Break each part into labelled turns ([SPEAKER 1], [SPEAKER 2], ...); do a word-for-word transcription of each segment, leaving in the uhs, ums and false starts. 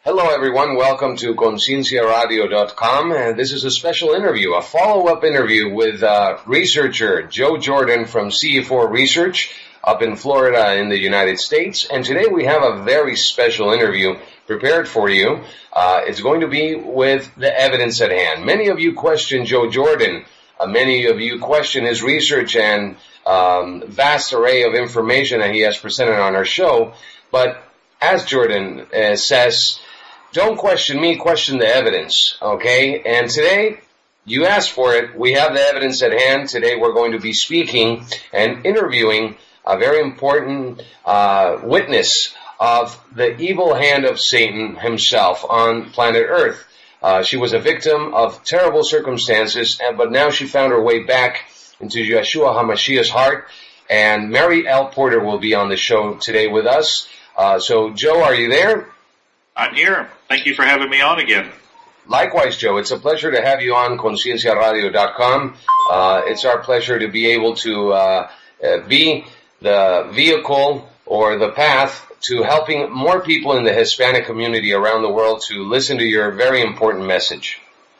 [SPEAKER 1] Hello, everyone. Welcome to conciencia radio dot com. And this is a special interview, a follow-up interview with uh, researcher Joe Jordan from C E four Research up in Florida in the United States. And today we have a very special interview prepared for you. Uh, it's going to be with the evidence at hand. Many of you question Joe Jordan. Uh, many of you question his research and um, vast array of information that he has presented on our show. But as Jordan uh, says, don't question me, question the evidence, okay? And today, you asked for it. We have the evidence at hand. Today we're going to be speaking and interviewing a very important uh, witness of the evil hand of Satan himself on planet Earth. Uh, she was a victim of terrible circumstances, but now she found her way back into Yeshua HaMashiach's heart. And Mary L. Porter will be on the show today with us. Uh, so, Joe, are you there?
[SPEAKER 2] I'm here. Thank you for having me on again.
[SPEAKER 1] Likewise, Joe. It's a pleasure to have you on conciencia radio dot com. Uh, it's our pleasure to be able to uh, uh, be the vehicle or the path to helping more people in the Hispanic community around the world to listen to your very important message.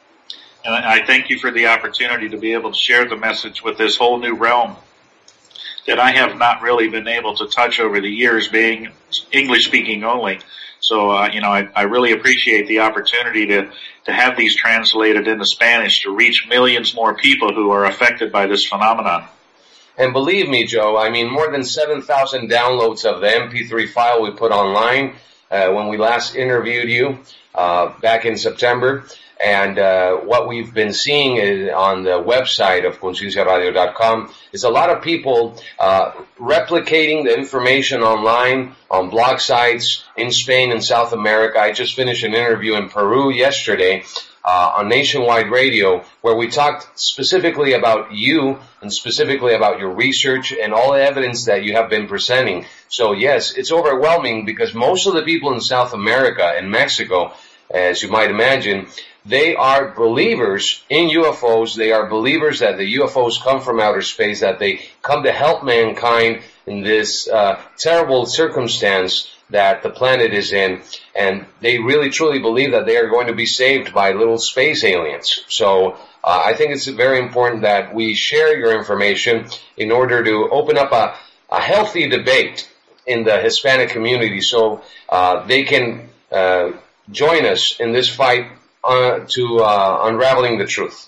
[SPEAKER 2] And I thank you for the opportunity to be able to share the message with this whole new realm that I have not really been able to touch over the years, being English-speaking only. So, uh, you know, I, I really appreciate the opportunity to, to have these translated into Spanish to reach millions more people who are affected by this phenomenon.
[SPEAKER 1] And believe me, Joe, I mean, more than seven thousand downloads of the M P three file we put online uh, when we last interviewed you uh, back in September. And uh, what we've been seeing is on the website of conciencia radio dot com is a lot of people uh, replicating the information online on blog sites in Spain and South America. I just finished an interview in Peru yesterday uh, on Nationwide Radio where we talked specifically about you and specifically about your research and all the evidence that you have been presenting. So, yes, it's overwhelming because most of the people in South America and Mexico, as you might imagine, they are believers in U F Os. They are believers that the U F Os come from outer space, that they come to help mankind in this uh, terrible circumstance that the planet is in. And they really truly believe that they are going to be saved by little space aliens. So uh, I think it's very important that we share your information in order to open up a, a healthy debate in the Hispanic community so uh, they can uh, join us in this fight Uh, to uh, unraveling the truth.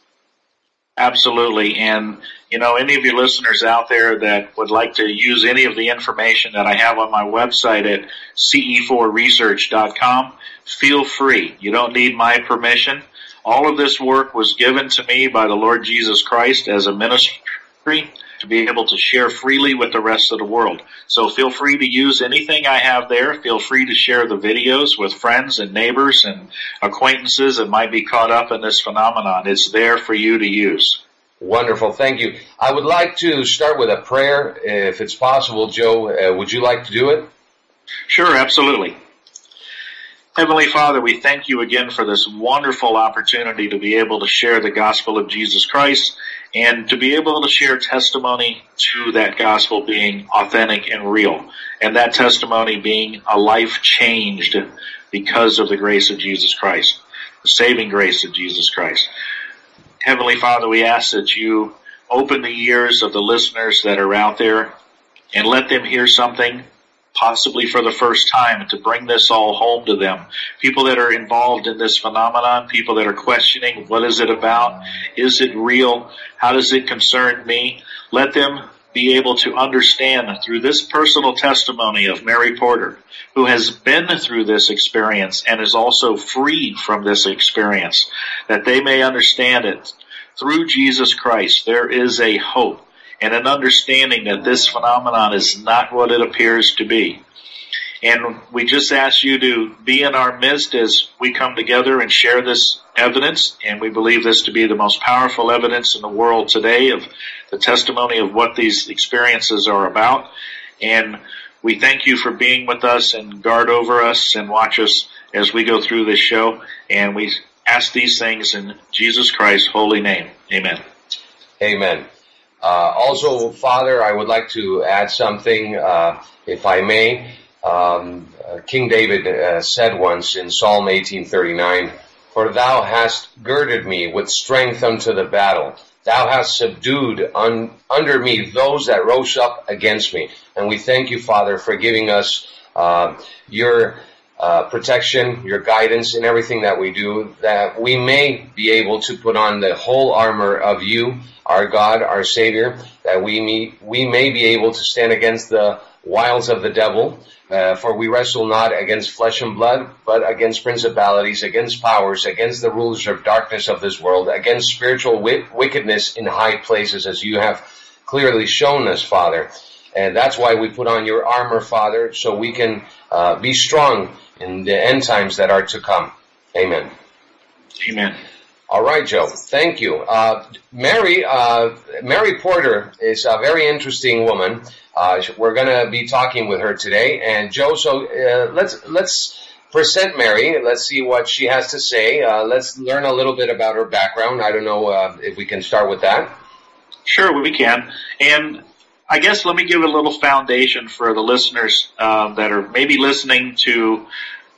[SPEAKER 2] Absolutely. And, you know, any of your listeners out there that would like to use any of the information that I have on my website at C E four research dot com, feel free. You don't need my permission. All of this work was given to me by the Lord Jesus Christ as a ministry to be able to share freely with the rest of the world. So feel free to use anything I have there. Feel free to share the videos with friends and neighbors and acquaintances that might be caught up in this phenomenon. It's there for you to use.
[SPEAKER 1] Wonderful. Thank you. I would like to start with a prayer, if it's possible. Joe, uh, would you like to do it?
[SPEAKER 2] Sure, absolutely. Heavenly Father, we thank you again for this wonderful opportunity to be able to share the gospel of Jesus Christ and to be able to share testimony to that gospel being authentic and real, and that testimony being a life changed because of the grace of Jesus Christ, the saving grace of Jesus Christ. Heavenly Father, we ask that you open the ears of the listeners that are out there and let them hear something possibly for the first time, to bring this all home to them. People that are involved in this phenomenon, people that are questioning, what is it about? Is it real? How does it concern me? Let them be able to understand through this personal testimony of Mary Porter, who has been through this experience and is also freed from this experience, that they may understand it. Through Jesus Christ, there is a hope and an understanding that this phenomenon is not what it appears to be. And we just ask you to be in our midst as we come together and share this evidence, and we believe this to be the most powerful evidence in the world today of the testimony of what these experiences are about. And we thank you for being with us and guard over us and watch us as we go through this show. And we ask these things in Jesus Christ's holy name. Amen.
[SPEAKER 1] Amen. Uh, also, Father, I would like to add something, uh, if I may. Um, uh, King David uh, said once in Psalm eighteen thirty-nine, "For thou hast girded me with strength unto the battle. Thou hast subdued un- under me those that rose up against me." And we thank you, Father, for giving us uh, your uh, protection, your guidance in everything that we do, that we may be able to put on the whole armor of you, our God, our Savior, that we may, we may be able to stand against the wiles of the devil. Uh, for we wrestle not against flesh and blood, but against principalities, against powers, against the rulers of darkness of this world, against spiritual wi- wickedness in high places, as you have clearly shown us, Father. And that's why we put on your armor, Father, so we can uh, be strong in the end times that are to come. Amen.
[SPEAKER 2] Amen.
[SPEAKER 1] All right, Joe. Thank you. Uh, Mary, uh, Mary Porter is a very interesting woman. Uh, we're going to be talking with her today. And Joe, so uh, let's let's present Mary. Let's see what she has to say. Uh, let's learn a little bit about her background. I don't know uh, if we can start with that.
[SPEAKER 2] Sure, we can. And I guess let me give a little foundation for the listeners uh, that are maybe listening to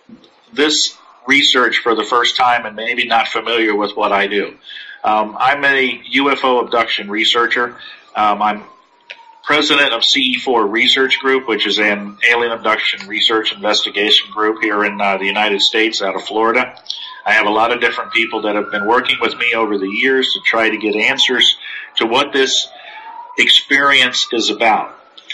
[SPEAKER 2] this research for the first time and maybe not familiar with what I do. Um, I'm a U F O abduction researcher. Um, I'm president of C E four Research Group, which is an alien abduction research investigation group here in uh, the United States out of Florida. I have a lot of different people that have been working with me over the years to try to get answers to what this experience is about.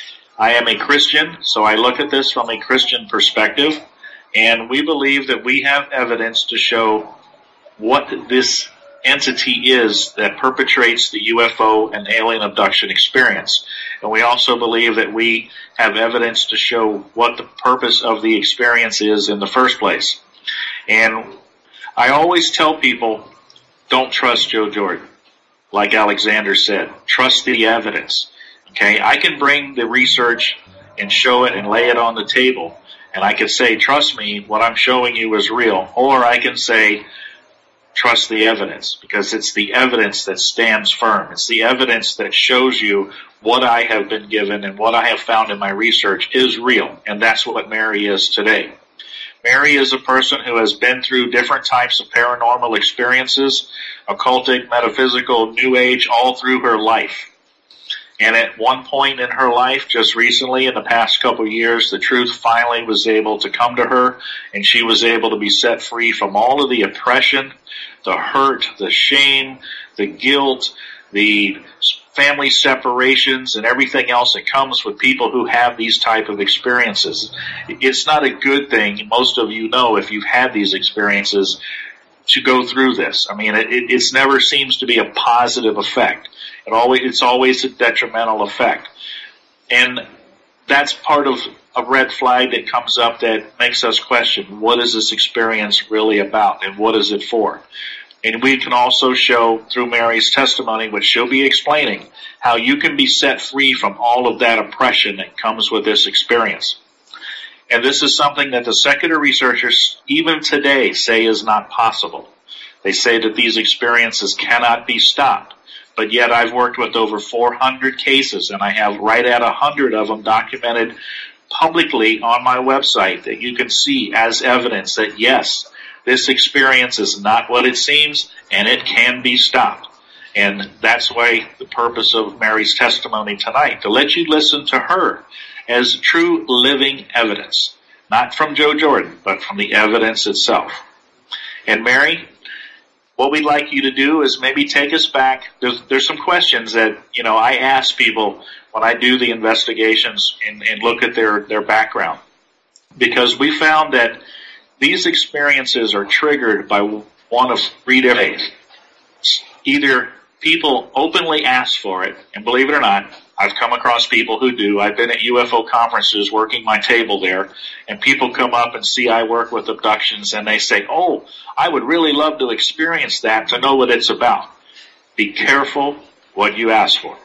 [SPEAKER 2] I am a Christian, so I look at this from a Christian perspective. And we believe that we have evidence to show what this entity is that perpetrates the U F O and alien abduction experience. And we also believe that we have evidence to show what the purpose of the experience is in the first place. And I always tell people, don't trust Joe Jordan. Like Alexander said, trust the evidence. Okay, I can bring the research and show it and lay it on the table. And I can say, trust me, what I'm showing you is real. Or I can say, trust the evidence, because it's the evidence that stands firm. It's the evidence that shows you what I have been given and what I have found in my research is real. And that's what Mary is today. Mary is a person who has been through different types of paranormal experiences, occultic, metaphysical, new age, all through her life. And at one point in her life, just recently, in the past couple of years, the truth finally was able to come to her, and she was able to be set free from all of the oppression, the hurt, the shame, the guilt, the family separations, and everything else that comes with people who have these type of experiences. It's not a good thing, most of you know, if you've had these experiences, to go through this. I mean, it, it's never seems to be a positive effect. It always, it's always a detrimental effect. And that's part of a red flag that comes up that makes us question, what is this experience really about and what is it for? And we can also show through Mary's testimony, which she'll be explaining, how you can be set free from all of that oppression that comes with this experience. And this is something that the secular researchers, even today, say is not possible. They say that these experiences cannot be stopped. But yet I've worked with over four hundred cases, and I have right at one hundred of them documented publicly on my website that you can see as evidence that, yes, this experience is not what it seems, and it can be stopped. And that's why the purpose of Mary's testimony tonight, to let you listen to her as true living evidence, not from Joe Jordan, but from the evidence itself. And Mary, what we'd like you to do is maybe take us back. There's, there's some questions that, you know, I ask people when I do the investigations and, and look at their, their background. Because we found that these experiences are triggered by one of three different ways. Either people openly ask for it, and believe it or not, I've come across people who do. I've been at U F O conferences working my table there, and people come up and see I work with abductions, and they say, oh, I would really love to experience that, to know what it's about. Be careful what you ask for.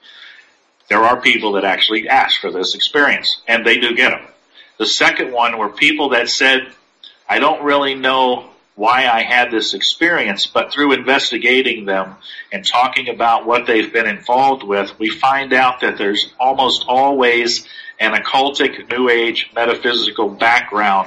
[SPEAKER 2] There are people that actually ask for this experience, and they do get them. The second one were people that said, I don't really know why I had this experience, but through investigating them and talking about what they've been involved with, we find out that there's almost always an occultic, New Age, metaphysical background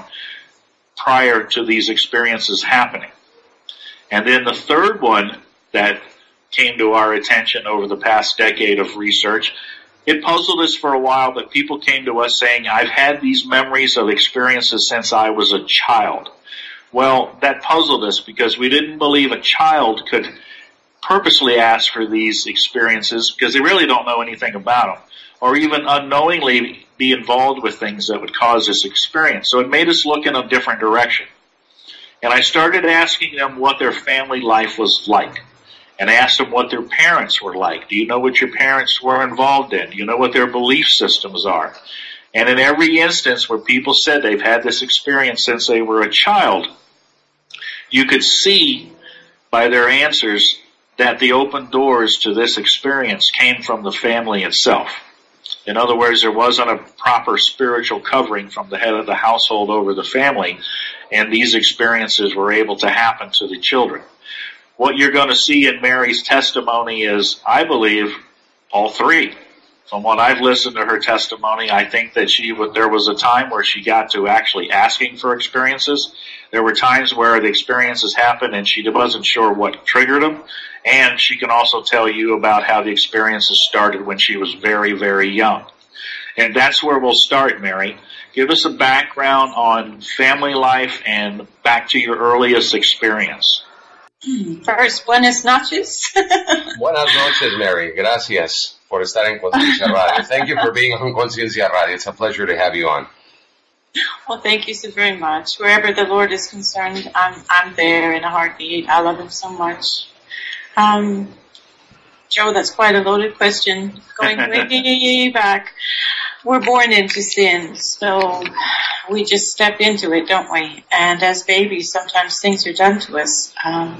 [SPEAKER 2] prior to these experiences happening. And then the third one that came to our attention over the past decade of research, it puzzled us for a while, but people came to us saying, I've had these memories of experiences since I was a child. Well, that puzzled us because we didn't believe a child could purposely ask for these experiences because they really don't know anything about them, or even unknowingly be involved with things that would cause this experience. So it made us look in a different direction. And I started asking them what their family life was like. And I asked them what their parents were like. Do you know what your parents were involved in? Do you know what their belief systems are? And in every instance where people said they've had this experience since they were a child, you could see by their answers that the open doors to this experience came from the family itself. In other words, there wasn't a proper spiritual covering from the head of the household over the family, and these experiences were able to happen to the children. What you're going to see in Mary's testimony is, I believe, all three. From what I've listened to her testimony, I think that she would, there was a time where she got to actually asking for experiences. There were times where the experiences happened and she wasn't sure what triggered them. And she can also tell you about how the experiences started when she was very, very young. And that's where we'll start, Mary. Give us a background on family life and back to your earliest experience.
[SPEAKER 3] First, buenas noches.
[SPEAKER 1] Buenas noches, Mary. Gracias por estar en Conciencia Radio. Thank you for being on Conciencia Radio. It's a pleasure to have you on.
[SPEAKER 3] Well, thank you so very much. Wherever the Lord is concerned, I'm I'm there in a heartbeat. I love Him so much. Um, Joe, that's quite a loaded question. Going way back, we're born into sin, so we just step into it, don't we? And as babies, sometimes things are done to us. Um,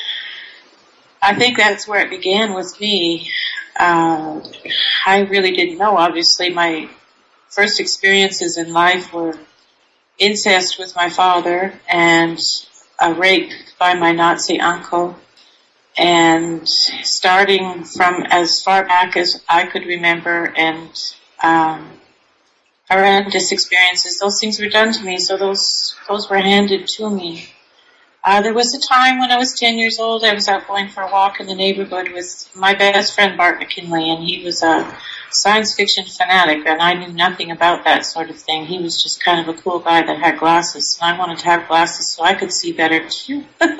[SPEAKER 3] I think that's where it began with me. Uh, I really didn't know. Obviously, my first experiences in life were incest with my father and a rape by my Nazi uncle. And starting from as far back as I could remember, and um, horrendous experiences, those things were done to me, so those those were handed to me. Uh, there was a time when I was ten years old, I was out going for a walk in the neighborhood with my best friend Bart McKinley, and he was a science fiction fanatic, and I knew nothing about that sort of thing. He was just kind of a cool guy that had glasses, and I wanted to have glasses so I could see better too.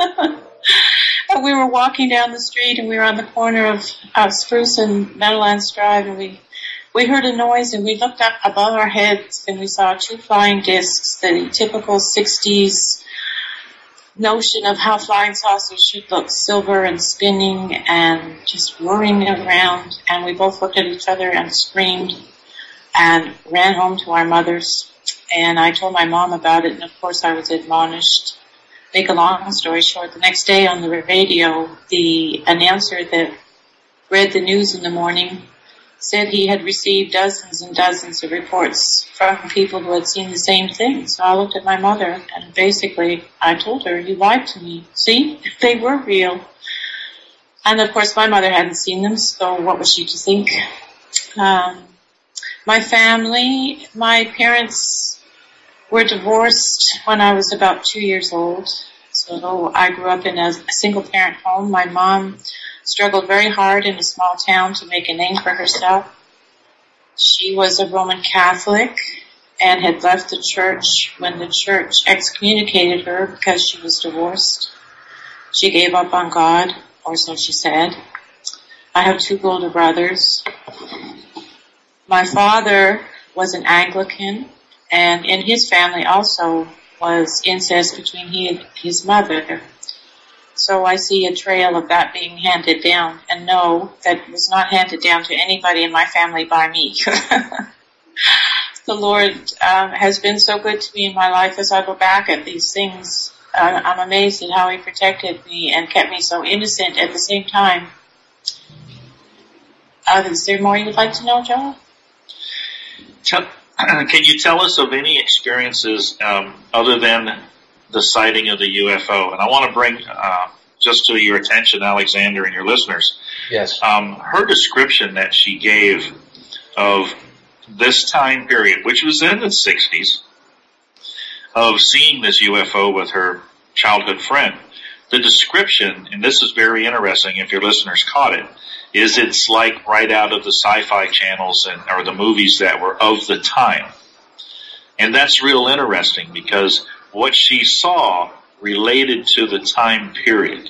[SPEAKER 3] And we were walking down the street, and we were on the corner of uh, Spruce and Meadowlands Drive, and we we heard a noise, and we looked up above our heads, and we saw two flying discs, the typical sixties notion of how flying saucers should look, silver and spinning and just whirring around. And we both looked at each other and screamed and ran home to our mothers. And I told my mom about it, and of course I was admonished. Make a long story short, the next day on the radio, the announcer that read the news in the morning said he had received dozens and dozens of reports from people who had seen the same thing. So I looked at my mother, and basically I told her, you lied to me. See, they were real. And of course my mother hadn't seen them, so what was she to think? Um, my family, my parents were divorced when I was about two years old. So I grew up in a single-parent home. My mom struggled very hard in a small town to make a name for herself. She was a Roman Catholic and had left the church when the church excommunicated her because she was divorced. She gave up on God, or so she said. I have two older brothers. My father was an Anglican, and in his family also was incest between he and his mother. So I see a trail of that being handed down, and no, that was not handed down to anybody in my family by me. The Lord um, has been so good to me in my life as I go back at these things. Uh, I'm amazed at how He protected me and kept me so innocent at the same time. Uh, is there more you'd like to know, Joe?
[SPEAKER 2] Tell, can you tell us of any experiences um, other than the sighting of the U F O? And I want to bring uh, just to your attention, Alexander, and your listeners.
[SPEAKER 1] Yes.
[SPEAKER 2] Um, her description that she gave of this time period, which was in the sixties, of seeing this U F O with her childhood friend, the description, and this is very interesting if your listeners caught it, is it's like right out of the sci-fi channels and or the movies that were of the time. And that's real interesting because what she saw related to the time period.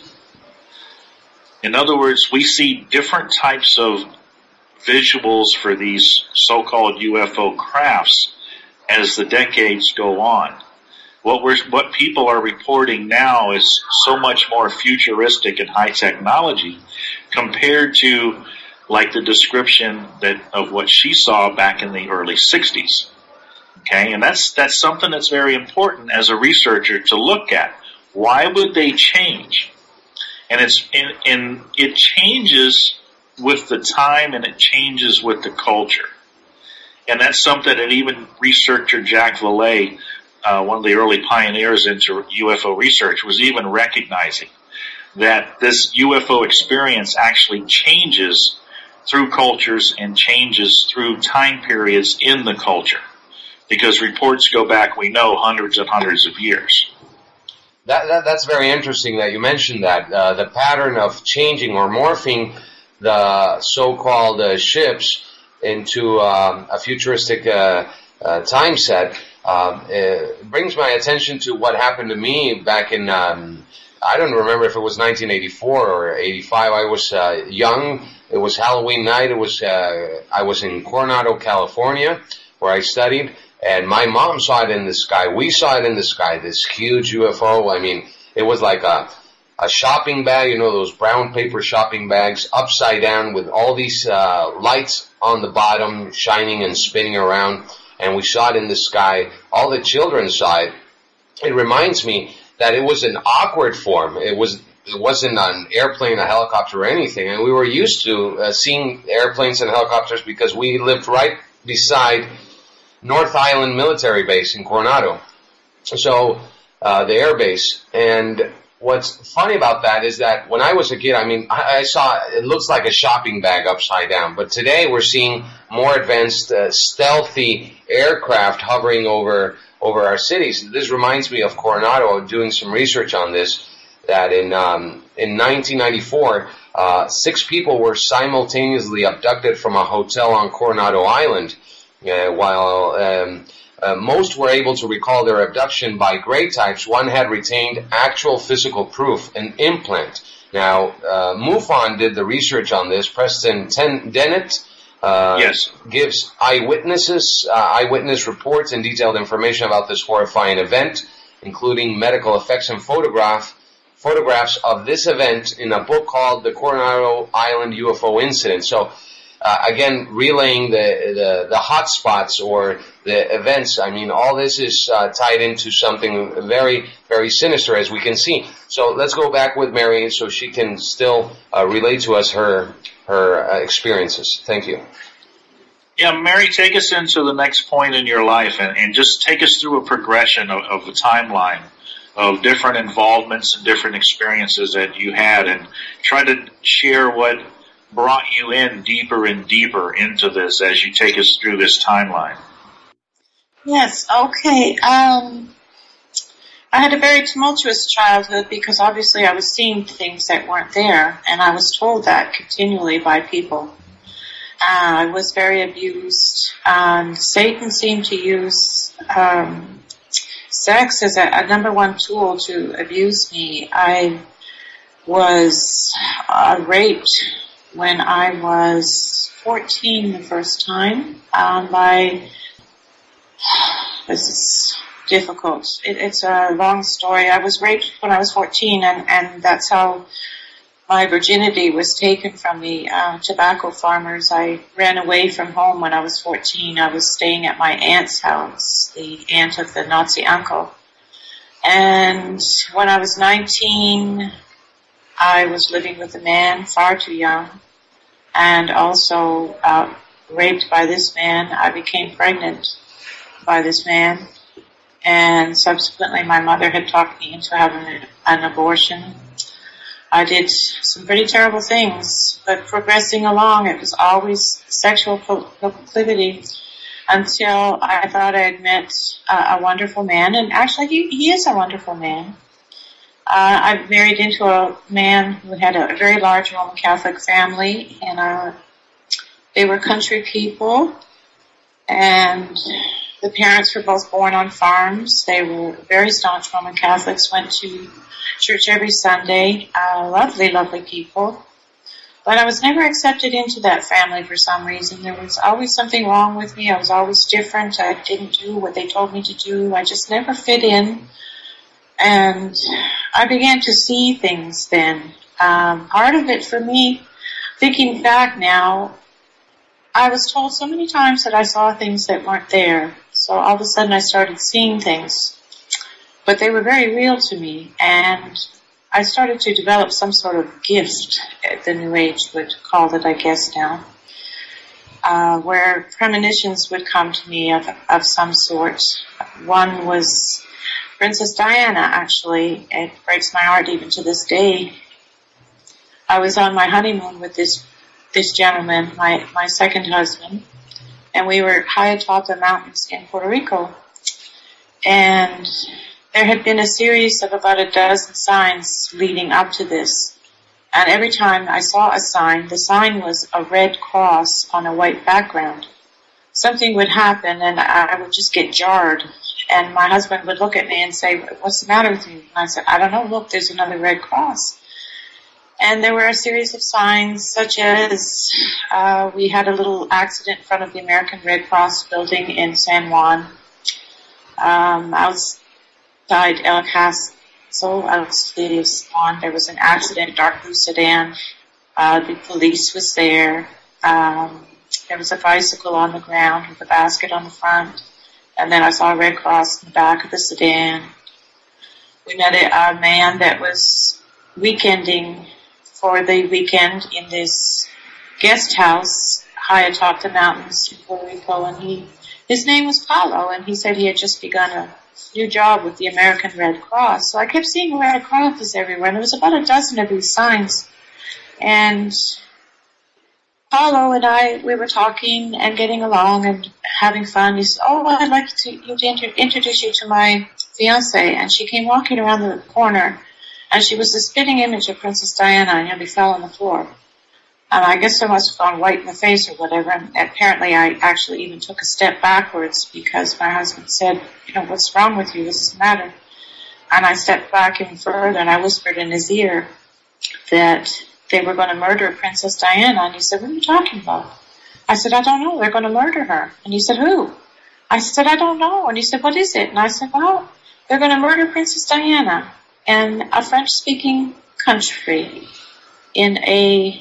[SPEAKER 2] In other words, we see different types of visuals for these so-called U F O crafts as the decades go on. What we're, what people are reporting now is so much more futuristic and high technology compared to like the description that of what she saw back in the early sixties. Okay, and that's that's something that's very important as a researcher to look at. Why would they change? And it's and, and it changes with the time and it changes with the culture. And that's something that even researcher Jack Vallée, uh, one of the early pioneers into U F O research, was even recognizing that this U F O experience actually changes through cultures and changes through time periods in the culture. Because reports go back, we know, hundreds and hundreds of years.
[SPEAKER 1] That, that that's very interesting that you mentioned that. Uh, the pattern of changing or morphing the so-called uh, ships into um, a futuristic uh, uh, time set uh, it brings my attention to what happened to me back in, um, I don't remember if it was nineteen eighty-four or eighty-five. I was uh, young. It was Halloween night. It was uh, I was in Coronado, California, where I studied. And my mom saw it in the sky. We saw it in the sky, this huge U F O. I mean, it was like a, a shopping bag, you know, those brown paper shopping bags, upside down with all these uh, lights on the bottom, shining and spinning around. And we saw it in the sky. All the children saw it. It reminds me that it was an awkward form. It was, it wasn't an airplane, a helicopter, or anything. And we were used to uh, seeing airplanes and helicopters because we lived right beside North Island Military Base in Coronado, so uh, the air base. And what's funny about that is that when I was a kid, I mean, I, I saw it looks like a shopping bag upside down. But today we're seeing more advanced, uh, stealthy aircraft hovering over over our cities. This reminds me of Coronado, doing some research on this. That in um, in nineteen ninety-four, uh, six people were simultaneously abducted from a hotel on Coronado Island. Uh, while um, uh, most were able to recall their abduction by grade types, one had retained actual physical proof, an implant. Now, uh, MUFON did the research on this. Preston Ten- Dennett uh,
[SPEAKER 2] yes.
[SPEAKER 1] gives eyewitnesses, uh, eyewitness reports and detailed information about this horrifying event, including medical effects and photograph, photographs of this event in a book called The Coronado Island U F O Incident. So, Uh, again, relaying the, the, the hot spots or the events. I mean, all this is uh, tied into something very, very sinister, as we can see. So let's go back with Mary so she can still uh, relate to us her her uh, experiences. Thank you.
[SPEAKER 2] Yeah, Mary, take us into the next point in your life and, and just take us through a progression of, of the timeline of different involvements and different experiences that you had, and try to share what brought you in deeper and deeper into this as you take us through this timeline.
[SPEAKER 3] Yes, okay. Um, I had a very tumultuous childhood because obviously I was seeing things that weren't there, and I was told that continually by people. Uh, I was very abused, and Satan seemed to use um, sex as a, a number one tool to abuse me. I was uh, raped when I was fourteen the first time, um, by, this is difficult. It, it's a long story. I was raped when I was fourteen, and, and that's how my virginity was taken from me. Uh, tobacco farmers. I ran away from home when I was fourteen. I was staying at my aunt's house, the aunt of the Nazi uncle. And when I was nineteen, I was living with a man far too young, and also uh, raped by this man. I became pregnant by this man, and subsequently my mother had talked me into having an abortion. I did some pretty terrible things, but progressing along, it was always sexual proclivity. until I thought I had met uh, a wonderful man, and actually he, he is a wonderful man. Uh, I married into a man who had a very large Roman Catholic family, and uh, they were country people, and the parents were both born on farms. They were very staunch Roman Catholics, went to church every Sunday, uh, lovely, lovely people. But I was never accepted into that family for some reason. There was always something wrong with me. I was always different. I didn't do what they told me to do. I just never fit in. And I began to see things then. Um, part of it for me, thinking back now, I was told so many times that I saw things that weren't there. So all of a sudden I started seeing things. But they were very real to me. And I started to develop some sort of gift, the New Age would call it, I guess now, uh, where premonitions would come to me of, of some sort. One was Princess Diana, actually. It breaks my heart even to this day. I was on my honeymoon with this this gentleman, my, my second husband, and we were high atop the mountains in Puerto Rico. And there had been a series of about a dozen signs leading up to this. And every time I saw a sign, the sign was a red cross on a white background. Something would happen and I would just get jarred. And my husband would look at me and say, "What's the matter with you?" And I said, "I don't know, look, there's another red cross." And there were a series of signs such as uh, we had a little accident in front of the American Red Cross building in San Juan. Um, outside El Paso, outside of San Juan, there was an accident, dark blue sedan. Uh, the police was there. Um, there was a bicycle on the ground with a basket on the front. And then I saw a Red Cross in the back of the sedan. We met a, a man that was weekending for the weekend in this guest house high atop the mountains in Puerto Rico, and he, his name was Paulo, and he said he had just begun a new job with the American Red Cross. So I kept seeing Red Crosses everywhere, and there was about a dozen of these signs. And Paulo and I, we were talking and getting along and having fun. He said, "Oh, I'd like to, you to inter- introduce you to my fiancée." And she came walking around the corner, and she was the spitting image of Princess Diana, and nearly fell on the floor. And I guess I must have gone white in the face or whatever. And apparently I actually even took a step backwards because my husband said, "You know, what's wrong with you? What's the matter?" And I stepped back even further, and I whispered in his ear that they were going to murder Princess Diana. And he said, "What are you talking about?" I said, "I don't know. They're going to murder her." And he said, "Who?" I said, "I don't know." And he said, "What is it?" And I said, "Well, they're going to murder Princess Diana in a French-speaking country in a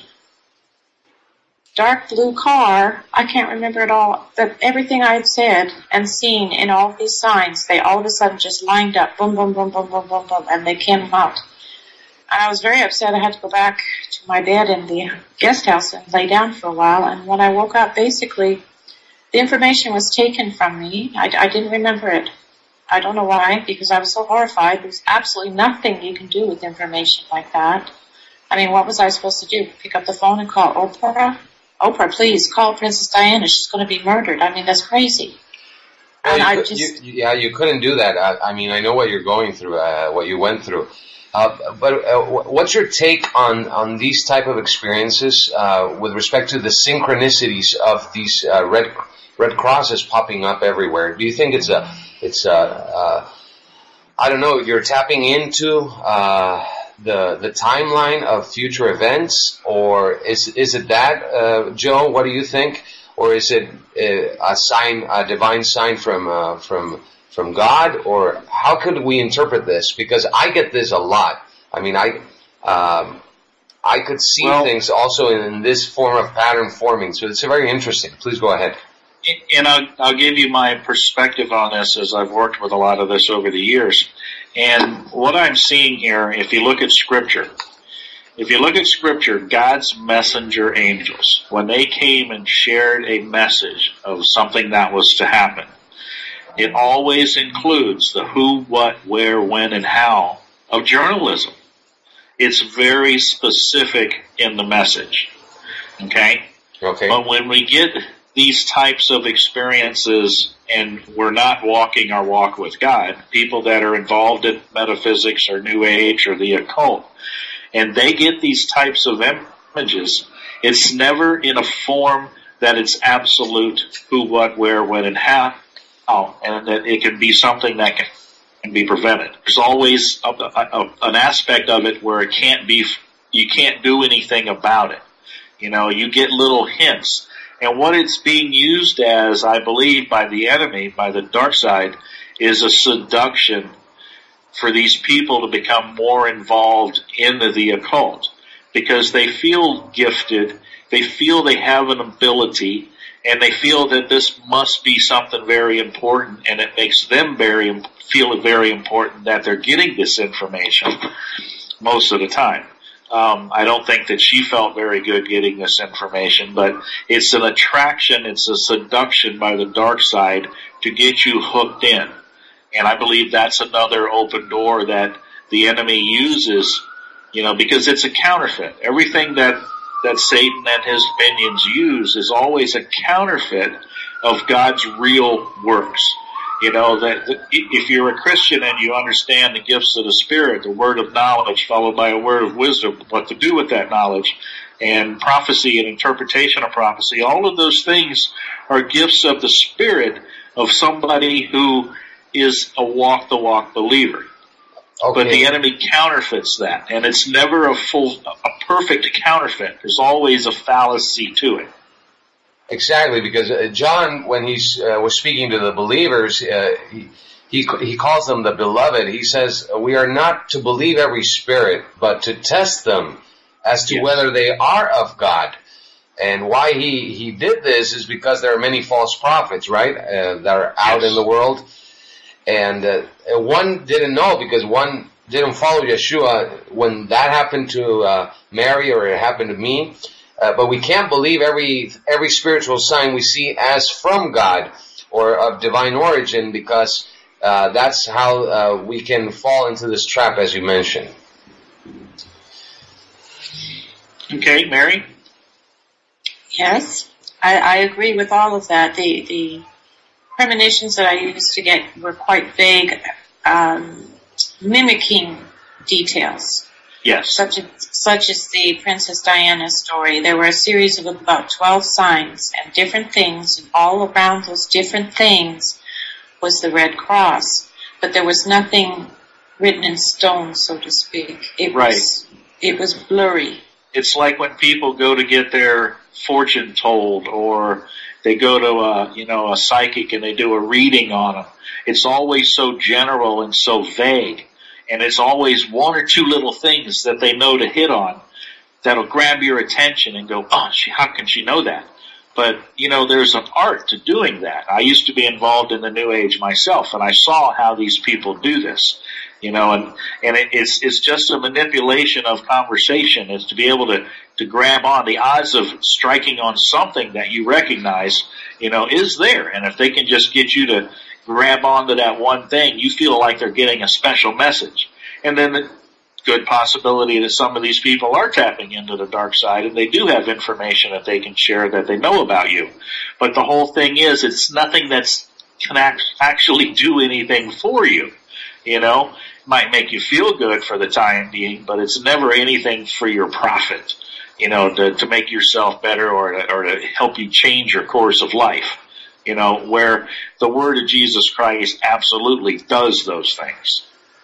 [SPEAKER 3] dark blue car." I can't remember it all, but everything I had said and seen in all of these signs, they all of a sudden just lined up, boom, boom, boom, boom, boom, boom, boom, and they came out. And I was very upset. I had to go back to my bed in the guest house and lay down for a while. And when I woke up, basically, the information was taken from me. I, I didn't remember it. I don't know why, because I was so horrified. There's absolutely nothing you can do with information like that. I mean, what was I supposed to do? Pick up the phone and call Oprah? Oprah, please, call Princess Diana. She's going to be murdered. I mean, that's crazy.
[SPEAKER 1] Well,
[SPEAKER 3] and
[SPEAKER 1] you
[SPEAKER 3] I
[SPEAKER 1] could,
[SPEAKER 3] just...
[SPEAKER 1] you, yeah, you couldn't do that. I, I mean, I know what you're going through, uh, what you went through. Uh, but uh, what's your take on, on these type of experiences uh, with respect to the synchronicities of these uh, red red crosses popping up everywhere? Do you think it's a it's a uh, I don't know, you're tapping into uh, the the timeline of future events, or is is it that, uh, Joe? What do you think, or is it a, a sign, a divine sign from uh, from from God, or how could we interpret this? Because I get this a lot. I mean, I um, I could see well, things also in this form of pattern forming. So it's very interesting. Please go ahead.
[SPEAKER 2] And I'll, I'll give you my perspective on this, as I've worked with a lot of this over the years. And what I'm seeing here, if you look at Scripture, if you look at Scripture, God's messenger angels, when they came and shared a message of something that was to happen, it always includes the who, what, where, when, and how of journalism. It's very specific in the message. Okay?
[SPEAKER 1] Okay.
[SPEAKER 2] But when we get these types of experiences and we're not walking our walk with God, people that are involved in metaphysics or New Age or the occult, and they get these types of images, it's never in a form that it's absolute who, what, where, when, and how, and that it can be something that can, can be prevented. There's always a, a, an aspect of it where it can't be, you can't do anything about it. You know, you get little hints. And what it's being used as, I believe, by the enemy, by the dark side, is a seduction for these people to become more involved in the, the occult. Because they feel gifted, they feel they have an ability, and they feel that this must be something very important, and it makes them very feel very important that they're getting this information most of the time. Um, I don't think that she felt very good getting this information, but it's an attraction, it's a seduction by the dark side to get you hooked in. And I believe that's another open door that the enemy uses, you know, because it's a counterfeit. Everything that, that Satan and his minions use is always a counterfeit of God's real works. You know, that, that if you're a Christian and you understand the gifts of the Spirit, the word of knowledge followed by a word of wisdom, what to do with that knowledge, and prophecy and interpretation of prophecy, all of those things are gifts of the Spirit of somebody who is a walk-the-walk believer. Okay. But the enemy counterfeits that, and it's never a full, a perfect counterfeit. There's always a fallacy to it.
[SPEAKER 1] Exactly, because uh, John, when he uh, was speaking to the believers, uh, he, he he calls them the beloved. He says, we are not to believe every spirit, but to test them as to yes. whether they are of God. And why he, he did this is because there are many false prophets, right, uh, that are out yes. in the world. And uh, one didn't know because one didn't follow Yeshua when that happened to uh, Mary or it happened to me. Uh, but we can't believe every every spiritual sign we see as from God or of divine origin, because uh, that's how uh, we can fall into this trap, as you mentioned.
[SPEAKER 2] Okay, Mary?
[SPEAKER 3] Yes, I, I agree with all of that. The, the premonitions that I used to get were quite vague, um, mimicking details.
[SPEAKER 2] Yes.
[SPEAKER 3] Such as, such as the Princess Diana story. There were a series of about twelve signs and different things, and all around those different things was the Red Cross. But there was nothing written in stone, so to speak. It
[SPEAKER 2] right.
[SPEAKER 3] was, it was blurry.
[SPEAKER 2] It's like when people go to get their fortune told, or they go to a, you know, a psychic and they do a reading on them. It's always so general and so vague. And it's always one or two little things that they know to hit on that'll grab your attention and go, oh, she, how can she know that? But, you know, there's an art to doing that. I used to be involved in the New Age myself, and I saw how these people do this. You know, and, and it, it's, it's just a manipulation of conversation. It's to be able to, to grab on. The odds of striking on something that you recognize, you know, is there. And if they can just get you to grab onto that one thing, you feel like they're getting a special message. And then the good possibility that some of these people are tapping into the dark side and they do have information that they can share that they know about you. But the whole thing is, it's nothing that's can act, actually do anything for you. You know, it might make you feel good for the time being, but it's never anything for your profit, you know, to, to make yourself better or to, or to help you change your course of life. You know, where the word of Jesus Christ absolutely does those things.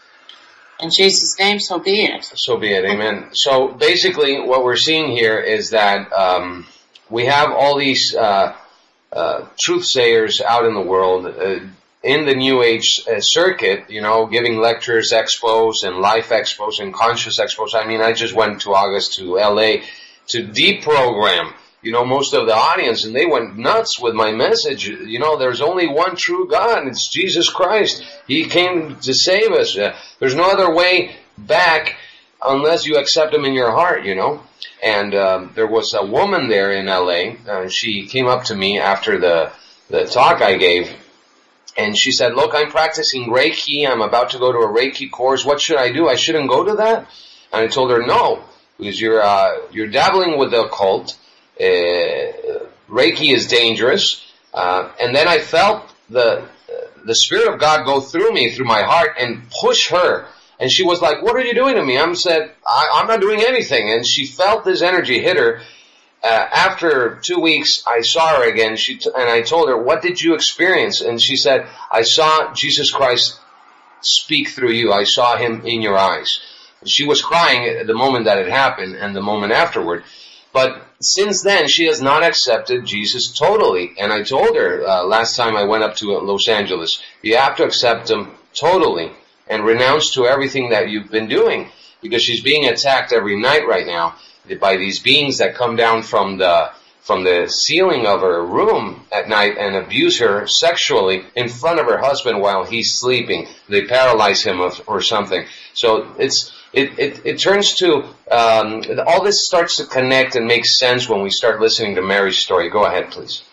[SPEAKER 3] In Jesus' name, so be it.
[SPEAKER 1] So be it, amen. So basically what we're seeing here is that um, we have all these uh, uh, truth sayers out in the world, uh, in the New Age uh, circuit, you know, giving lectures, expos, and life expos, and conscious expos. I mean, I just went to August to L A to deprogram, you know, most of the audience, and they went nuts with my message. You know, there's only one true God, it's Jesus Christ. He came to save us. Uh, there's no other way back unless you accept Him in your heart, you know. And um, there was a woman there in L A. Uh, she came up to me after the, the talk I gave, and she said, look, I'm practicing Reiki. I'm about to go to a Reiki course. What should I do? I shouldn't go to that? And I told her, no, because you're uh, you're dabbling with the occult. Uh, Reiki is dangerous. Uh, and then I felt the the Spirit of God go through me, through my heart, and push her. And she was like, "What are you doing to me?" I said, I, I'm not doing anything. And she felt this energy hit her. Uh, after two weeks, I saw her again, she t- and I told her, "What did you experience?" And she said, "I saw Jesus Christ speak through you. I saw him in your eyes." She was crying at the moment that it happened and the moment afterward. But since then, she has not accepted Jesus totally. And I told her uh, last time I went up to Los Angeles, you have to accept him totally and renounce to everything that you've been doing, because she's being attacked every night right now by these beings that come down from the from the ceiling of her room at night and abuse her sexually in front of her husband while he's sleeping. They paralyze him or, or something. So it's it, it, it turns to, um, all this starts to connect and make sense when we start listening to Mary's story. Go ahead, please.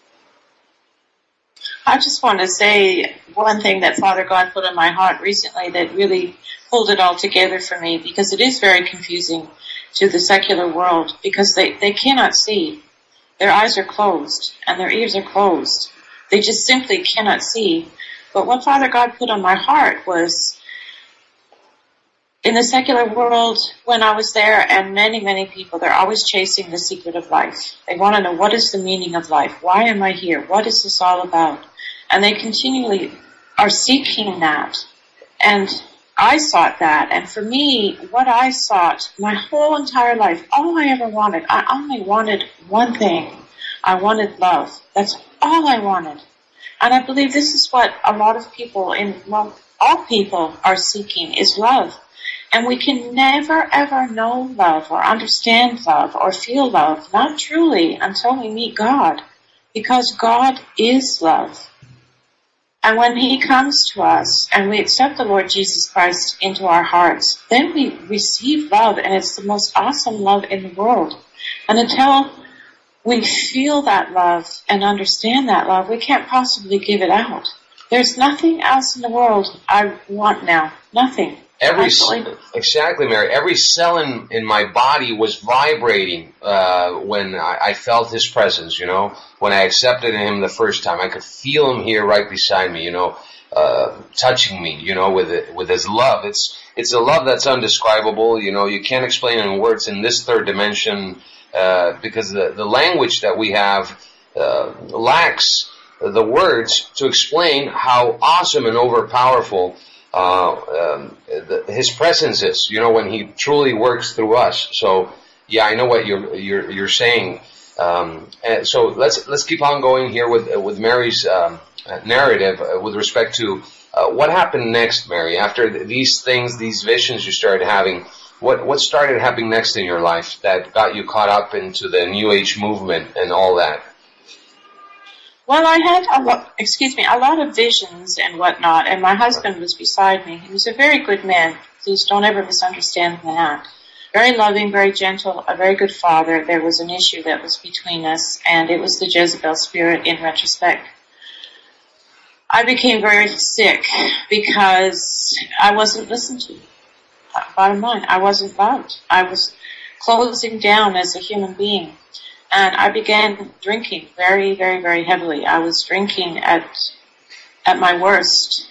[SPEAKER 3] I just want to say one thing that Father God put in my heart recently that really pulled it all together for me, because it is very confusing to the secular world, because they, they cannot see. Their eyes are closed and their ears are closed. They just simply cannot see. But what Father God put on my heart was, in the secular world, when I was there, and many, many people, they're always chasing the secret of life. They want to know, what is the meaning of life? Why am I here? What is this all about? And they continually are seeking that. And I sought that. And for me, what I sought my whole entire life, all I ever wanted, I only wanted one thing. I wanted love. That's all I wanted. And I believe this is what a lot of people, in well, all people are seeking, is love. And we can never, ever know love or understand love or feel love, not truly, until we meet God. Because God is love. And when he comes to us and we accept the Lord Jesus Christ into our hearts, then we receive love, and it's the most awesome love in the world. And until we feel that love and understand that love, we can't possibly give it out. There's nothing else in the world I want now. Nothing.
[SPEAKER 1] Every, exactly, Mary. Every cell in, in my body was vibrating uh, when I, I felt his presence, you know. When I accepted him the first time, I could feel him here right beside me, you know, uh, touching me, you know, with it, with his love. It's it's a love that's undescribable, you know. You can't explain it in words in this third dimension uh, because the, the language that we have uh, lacks the words to explain how awesome and overpowerful Uh, um, the, his presence is, you know, when he truly works through us. So, yeah, I know what you're you're, you're saying. Um, and so let's let's keep on going here with with Mary's um, narrative uh, with respect to uh, what happened next, Mary. After these things, these visions you started having, what what started happening next in your life that got you caught up into the New Age movement and all that?
[SPEAKER 3] Well, I had a lot, excuse me, a lot of visions and whatnot, and my husband was beside me. He was a very good man. Please don't ever misunderstand that. Very loving, very gentle, a very good father. There was an issue that was between us, and it was the Jezebel spirit in retrospect. I became very sick because I wasn't listened to. Bottom line, I wasn't loved. I was closing down as a human being. And I began drinking very, very, very heavily. I was drinking at at my worst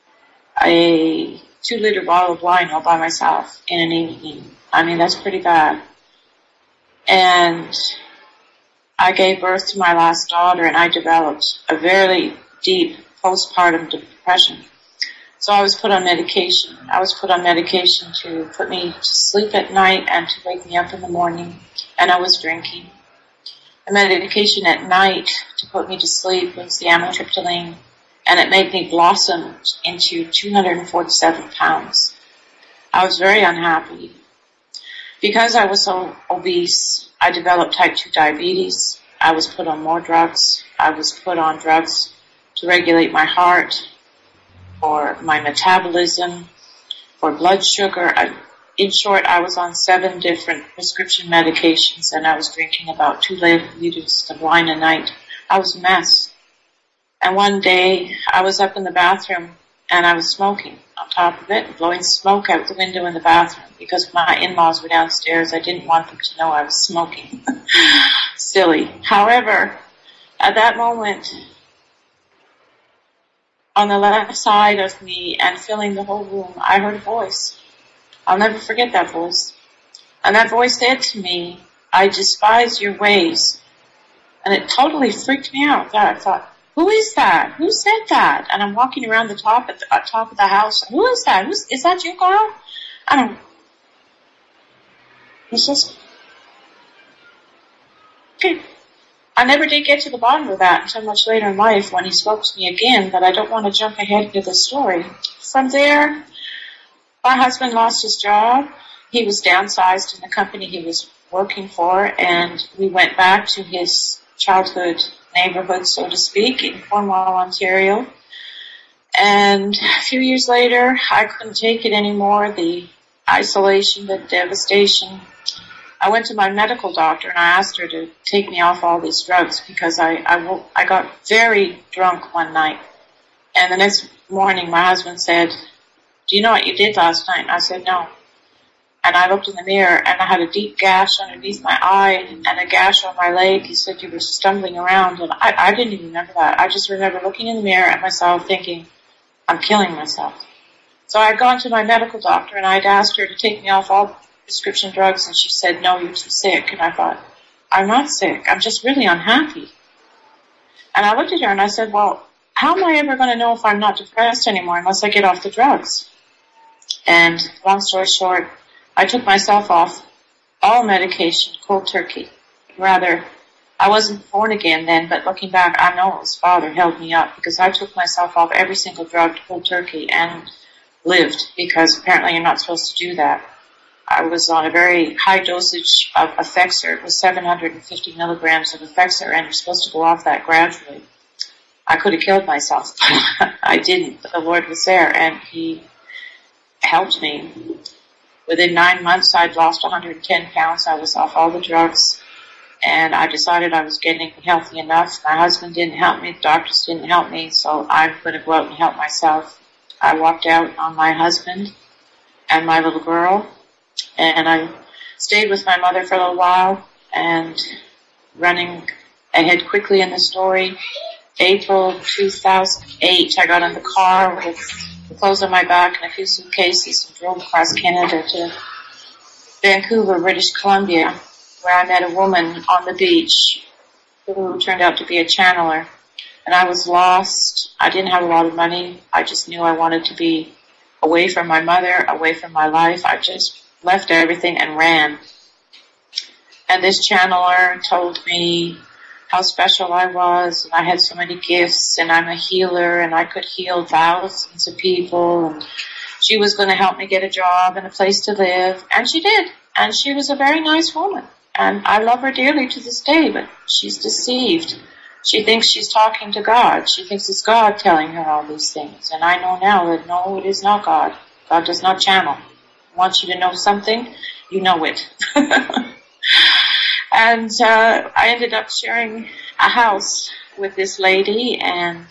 [SPEAKER 3] a two-liter bottle of wine all by myself in an evening. I mean, that's pretty bad. And I gave birth to my last daughter, and I developed a very deep postpartum depression. So I was put on medication. I was put on medication to put me to sleep at night and to wake me up in the morning. And I was drinking. The medication at night to put me to sleep was the amitriptyline, and it made me blossom into two hundred forty-seven pounds. I was very unhappy. Because I was so obese, I developed type two diabetes. I was put on more drugs. I was put on drugs to regulate my heart, for my metabolism, for blood sugar. I, In short, I was on seven different prescription medications, and I was drinking about two liters of wine a night. I was a mess. And one day, I was up in the bathroom, and I was smoking on top of it, blowing smoke out the window in the bathroom, because my in-laws were downstairs. I didn't want them to know I was smoking. Silly. However, At that moment, on the left side of me and filling the whole room, I heard a voice. I'll never forget that voice. And that voice said to me, I despise your ways. And it totally freaked me out. I thought, who is that? Who said that? And I'm walking around the top at the uh, top of the house. Who is that? Who's, is that you, Carl? And I'm, it's just, okay. I never did get to the bottom of that until much later in life when he spoke to me again, but I don't want to jump ahead into the story. From there, my husband lost his job. He was downsized in the company he was working for, and we went back to his childhood neighborhood, so to speak, in Cornwall, Ontario. And a few years later, I couldn't take it anymore, the isolation, the devastation. I went to my medical doctor and I asked her to take me off all these drugs because I, I, I got very drunk one night. And the next morning my husband said, do you know what you did last night? And I said, no. And I looked in the mirror and I had a deep gash underneath my eye and a gash on my leg. He said you were stumbling around, and I, I didn't even remember that. I just remember looking in the mirror at myself thinking, I'm killing myself. So I'd gone to my medical doctor and I'd asked her to take me off all prescription drugs, and she said, no, you're too sick. And I thought, I'm not sick. I'm just really unhappy. And I looked at her and I said, well, how am I ever going to know if I'm not depressed anymore unless I get off the drugs? And long story short, I took myself off all medication, cold turkey. Rather, I wasn't born again then, but looking back, I know his father held me up because I took myself off every single drug, cold turkey, and lived, because apparently you're not supposed to do that. I was on a very high dosage of Effexor. It was seven hundred fifty milligrams of Effexor, and you're supposed to go off that gradually. I could have killed myself, but I didn't. The Lord was there, and He helped me. Within nine months, I'd lost one hundred ten pounds. I was off all the drugs, and I decided I was getting healthy enough. My husband didn't help me. The doctors didn't help me, so I'm going to go out and help myself. I walked out on my husband and my little girl, and I stayed with my mother for a little while. And running ahead quickly in the story, April two thousand eight, I got in the car with the clothes on my back and a few suitcases and drove across Canada to Vancouver, British Columbia, where I met a woman on the beach who turned out to be a channeler. And I was lost. I didn't have a lot of money. I just knew I wanted to be away from my mother, away from my life. I just left everything and ran. And this channeler told me how special I was, and I had so many gifts, and I'm a healer, and I could heal thousands of people, and she was going to help me get a job and a place to live. And she did. And she was a very nice woman. And I love her dearly to this day, but she's deceived. She thinks she's talking to God. She thinks it's God telling her all these things. And I know now that no, it is not God. God does not channel. He wants you to know something, you know it. And uh, I ended up sharing a house with this lady, and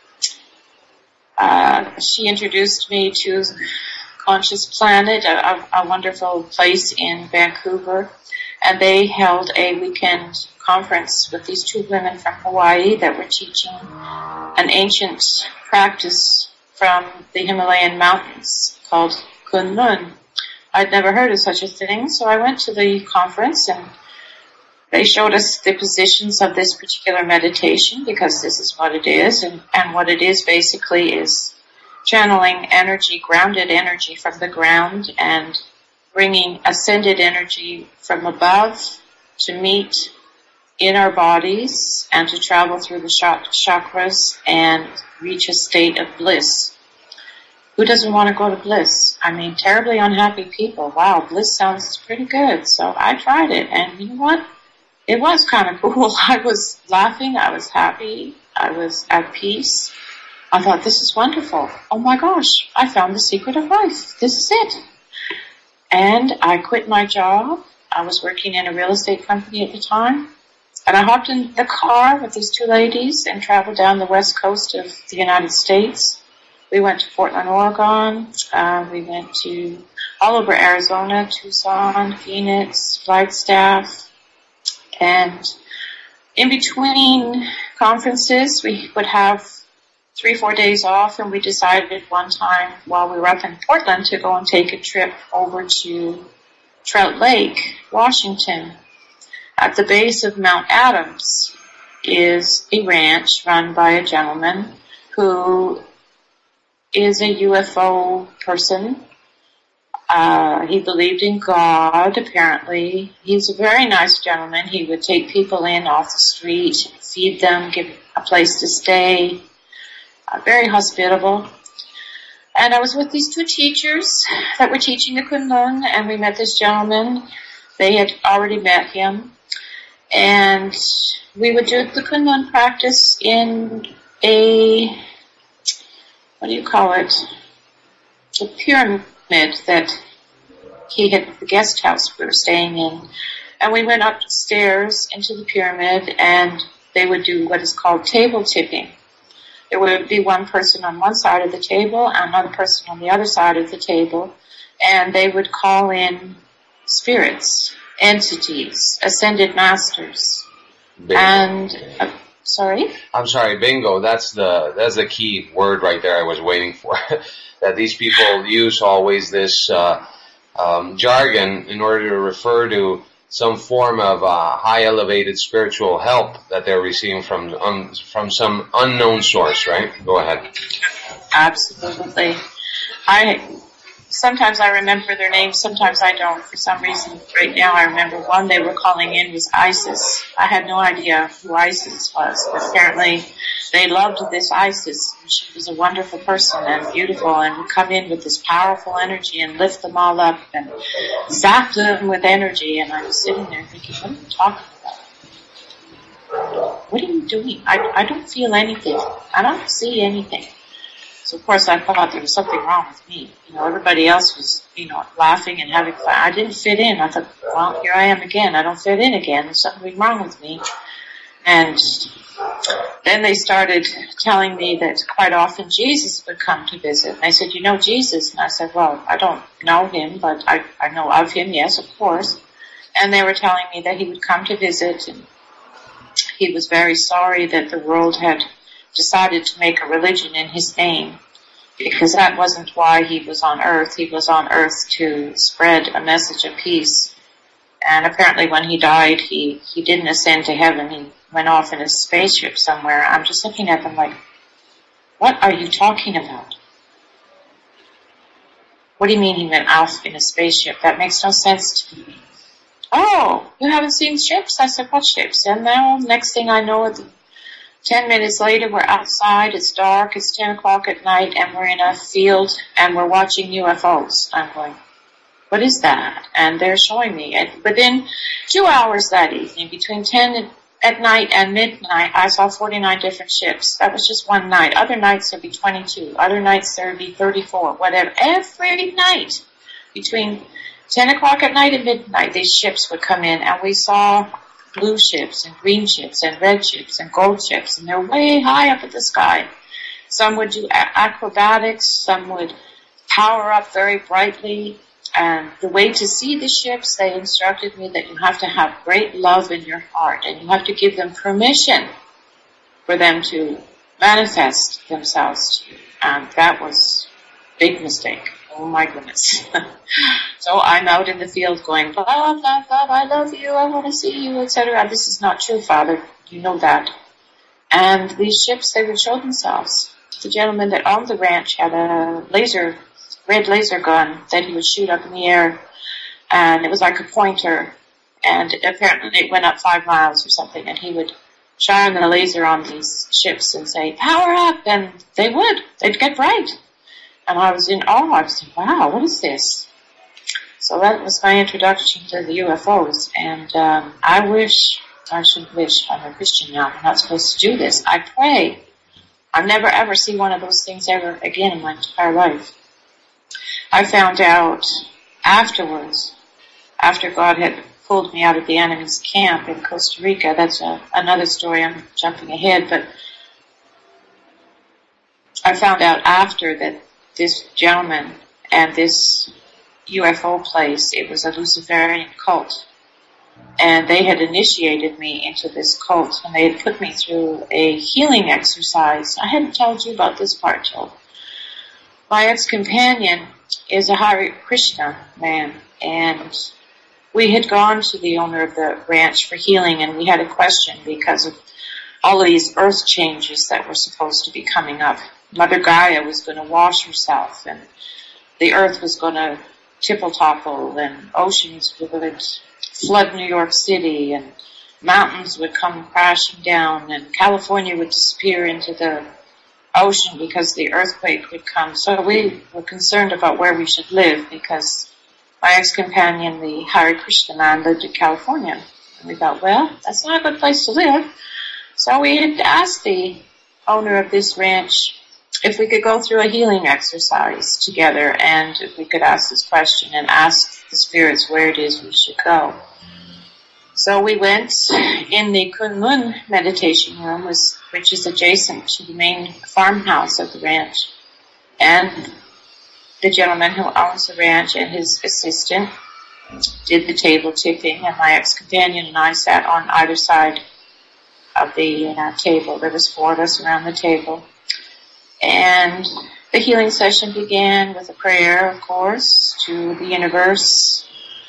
[SPEAKER 3] uh, she introduced me to Conscious Planet, a, a, a wonderful place in Vancouver. And they held a weekend conference with these two women from Hawaii that were teaching an ancient practice from the Himalayan mountains called Kunlun. I'd never heard of such a thing, so I went to the conference, and they showed us the positions of this particular meditation, because this is what it is. And, and what it is basically is channeling energy, grounded energy from the ground, and bringing ascended energy from above to meet in our bodies and to travel through the chakras and reach a state of bliss. Who doesn't want to go to bliss? I mean, terribly unhappy people. Wow, bliss sounds pretty good. So I tried it, and you know what? It was kind of cool. I was laughing. I was happy. I was at peace. I thought, this is wonderful. Oh my gosh, I found the secret of life. This is it. And I quit my job. I was working in a real estate company at the time. And I hopped in the car with these two ladies and traveled down the west coast of the United States. We went to Portland, Oregon. Uh, we went to all over Arizona, Tucson, Phoenix, Flagstaff. And in between conferences, we would have three, four days off, and we decided one time while we were up in Portland to go and take a trip over to Trout Lake, Washington. At the base of Mount Adams is a ranch run by a gentleman who is a U F O person. Uh, he believed in God, apparently. He's a very nice gentleman. He would take people in off the street, feed them, give a place to stay. Uh, very hospitable. And I was with these two teachers that were teaching the Kunlun, and we met this gentleman. They had already met him. And we would do the Kunlun practice in a, what do you call it, a pyramid that he had, the guest house we were staying in. And we went upstairs into the pyramid, and they would do what is called table tipping. There would be one person on one side of the table and another person on the other side of the table, and they would call in spirits, entities, ascended masters.
[SPEAKER 1] Bingo.
[SPEAKER 3] And, uh, sorry?
[SPEAKER 1] I'm sorry, bingo. That's the that's the key word right there I was waiting for. That these people use always this uh, um, jargon in order to refer to some form of uh, high elevated spiritual help that they're receiving from um, from some unknown source, right? Go ahead.
[SPEAKER 3] Absolutely. I sometimes I remember their names, sometimes I don't. For some reason, right now I remember one they were calling in was Isis. I had no idea who Isis was, but apparently they loved this Isis. She was a wonderful person and beautiful, and would come in with this powerful energy and lift them all up and zap them with energy. And I was sitting there thinking, what are you talking about? What are you doing? I, I don't feel anything. I don't see anything. So of course I thought there was something wrong with me. You know, everybody else was, you know, laughing and having fun. I didn't fit in. I thought, well, here I am again. I don't fit in again. There's something wrong with me. And then they started telling me that quite often Jesus would come to visit. And I said, you know Jesus? And I said, well, I don't know him, but I, I know of him, yes, of course. And they were telling me that he would come to visit, and he was very sorry that the world had decided to make a religion in his name, because that wasn't why he was on earth. He was on earth to spread a message of peace. And apparently when he died, he, he didn't ascend to heaven. He went off in a spaceship somewhere. I'm just looking at them like, what are you talking about? What do you mean he went off in a spaceship? That makes no sense to me. Oh, you haven't seen ships? I said, what ships? And now, next thing I know, ten minutes later, we're outside, it's dark, it's ten o'clock at night, and we're in a field, and we're watching U F Os. I'm going, what is that? And they're showing me. And within two hours that evening, between ten at night and midnight, I saw forty-nine different ships. That was just one night. Other nights there'd be twenty-two. Other nights there'd be thirty-four, whatever. Every night, between ten o'clock at night and midnight, these ships would come in, and we saw blue ships and green ships and red ships and gold ships, and they're way high up at the sky. Some would do acrobatics, some would power up very brightly, and the way to see the ships, they instructed me that you have to have great love in your heart, and you have to give them permission for them to manifest themselves to you, and that was a big mistake. Oh my goodness. So I'm out in the field going, blah, blah, blah, I love you, I want to see you, et cetera. This is not true, Father. You know that. And these ships, they would show themselves. The gentleman that owned the ranch had a laser, red laser gun that he would shoot up in the air. And it was like a pointer. And apparently it went up five miles or something. And he would shine the laser on these ships and say, power up. And they would. They'd get bright. And I was in awe. I was like, wow, what is this? So that was my introduction to the U F Os. And um, I wish, I should wish, I'm a Christian now, I'm not supposed to do this. I pray I'll never ever see one of those things ever again in my entire life. I found out afterwards, after God had pulled me out of the enemy's camp in Costa Rica. That's a, another story, I'm jumping ahead, but I found out after that this gentleman and this U F O place, it was a Luciferian cult. And they had initiated me into this cult, and they had put me through a healing exercise. I hadn't told you about this part, Joe. My ex-companion is a Hare Krishna man, and we had gone to the owner of the ranch for healing, and we had a question because of all of these earth changes that were supposed to be coming up. Mother Gaia was going to wash herself, and the earth was going to tipple-topple, and oceans would flood New York City, and mountains would come crashing down, and California would disappear into the ocean because the earthquake would come. So we were concerned about where we should live because my ex-companion, the Hare Krishna man, lived in California. And we thought, well, that's not a good place to live. So we had asked the owner of this ranch if we could go through a healing exercise together, and if we could ask this question and ask the spirits where it is we should go. So we went in the Kunlun meditation room, which is adjacent to the main farmhouse of the ranch. And the gentleman who owns the ranch and his assistant did the table tipping, and my ex-companion and I sat on either side of the uh, table. There was four of us around the table. And the healing session began with a prayer, of course, to the universe.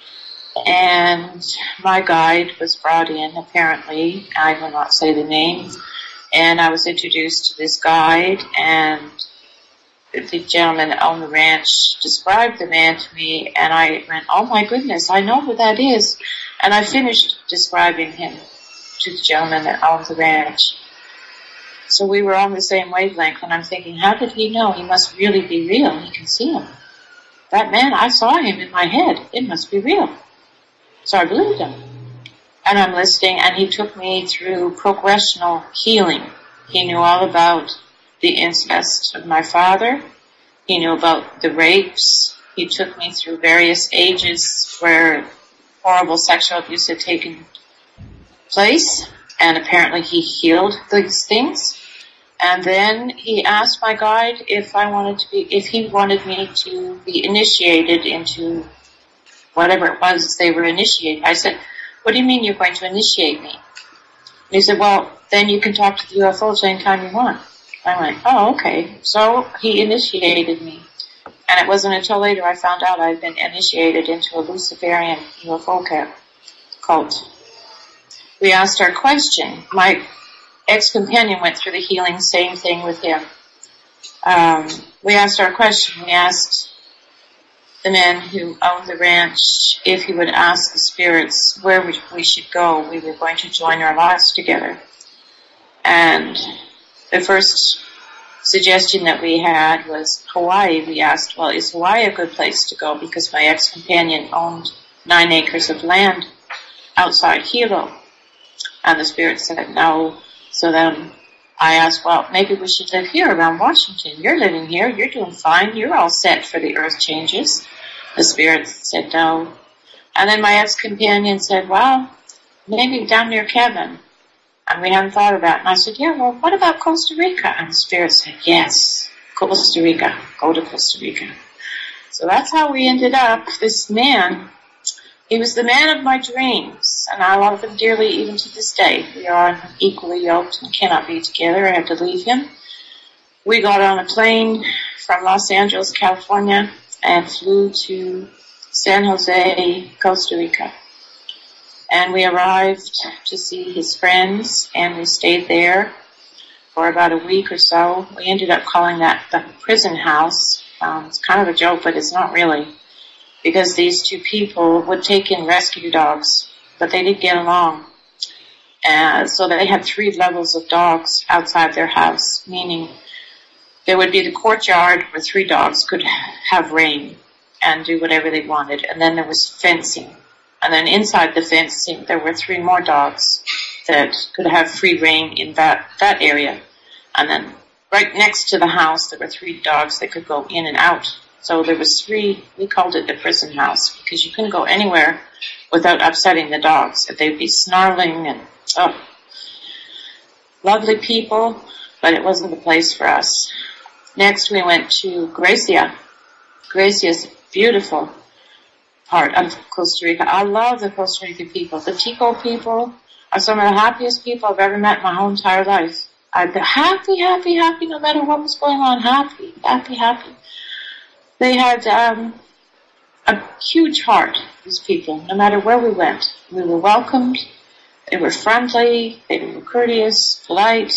[SPEAKER 3] And my guide was brought in, apparently. I will not say the name. And I was introduced to this guide, and the gentleman on the ranch described the man to me, and I went, oh my goodness, I know who that is. And I finished describing him to the gentleman that owned the ranch. So we were on the same wavelength, and I'm thinking, how did he know? He must really be real. He can see him. That man, I saw him in my head. It must be real. So I believed him. And I'm listening, and he took me through progressional healing. He knew all about the incest of my father. He knew about the rapes. He took me through various ages where horrible sexual abuse had taken place, and apparently he healed these things. And then he asked my guide if I wanted to be, if he wanted me to be initiated into whatever it was they were initiating. I said, what do you mean you're going to initiate me? And he said, well, then you can talk to the U F Os anytime you want. I went, oh, okay. So he initiated me. And it wasn't until later I found out I'd been initiated into a Luciferian U F O cult. We asked our question. My ex-companion went through the healing, same thing with him. Um, we asked our question. We asked the man who owned the ranch if he would ask the spirits where we, we should go. We were going to join our lives together. And the first suggestion that we had was Hawaii. We asked, well, is Hawaii a good place to go? Because my ex-companion owned nine acres of land outside Hilo. And the spirit said no. So then I asked, well, maybe we should live here around Washington. You're living here. You're doing fine. You're all set for the earth changes. The spirit said no. And then my ex-companion said, well, maybe down near Kevin. And we hadn't thought about it. And I said, yeah, well, what about Costa Rica? And the spirit said, yes, Costa Rica. Go to Costa Rica. So that's how we ended up. This man, he was the man of my dreams, and I love him dearly even to this day. We are equally yoked and cannot be together. I had to leave him. We got on a plane from Los Angeles, California, and flew to San Jose, Costa Rica. And we arrived to see his friends, and we stayed there for about a week or so. We ended up calling that the prison house. Um, it's kind of a joke, but it's not really, because these two people would take in rescue dogs, but they didn't get along. Uh, so they had three levels of dogs outside their house, meaning there would be the courtyard where three dogs could have reign and do whatever they wanted, and then there was fencing. And then inside the fencing, there were three more dogs that could have free reign in that, that area. And then right next to the house, there were three dogs that could go in and out. So there was three, we called it the prison house, because you couldn't go anywhere without upsetting the dogs. They'd be snarling and, oh, lovely people, but it wasn't the place for us. Next, we went to Gracia. Gracia is beautiful. part of Costa Rica. I love the Costa Rican people. The Tico people are some of the happiest people I've ever met in my whole entire life. I'd be happy, happy, happy, no matter what was going on. Happy, happy, happy. They had um, a huge heart, these people, no matter where we went. We were welcomed. They were friendly. They were courteous, polite.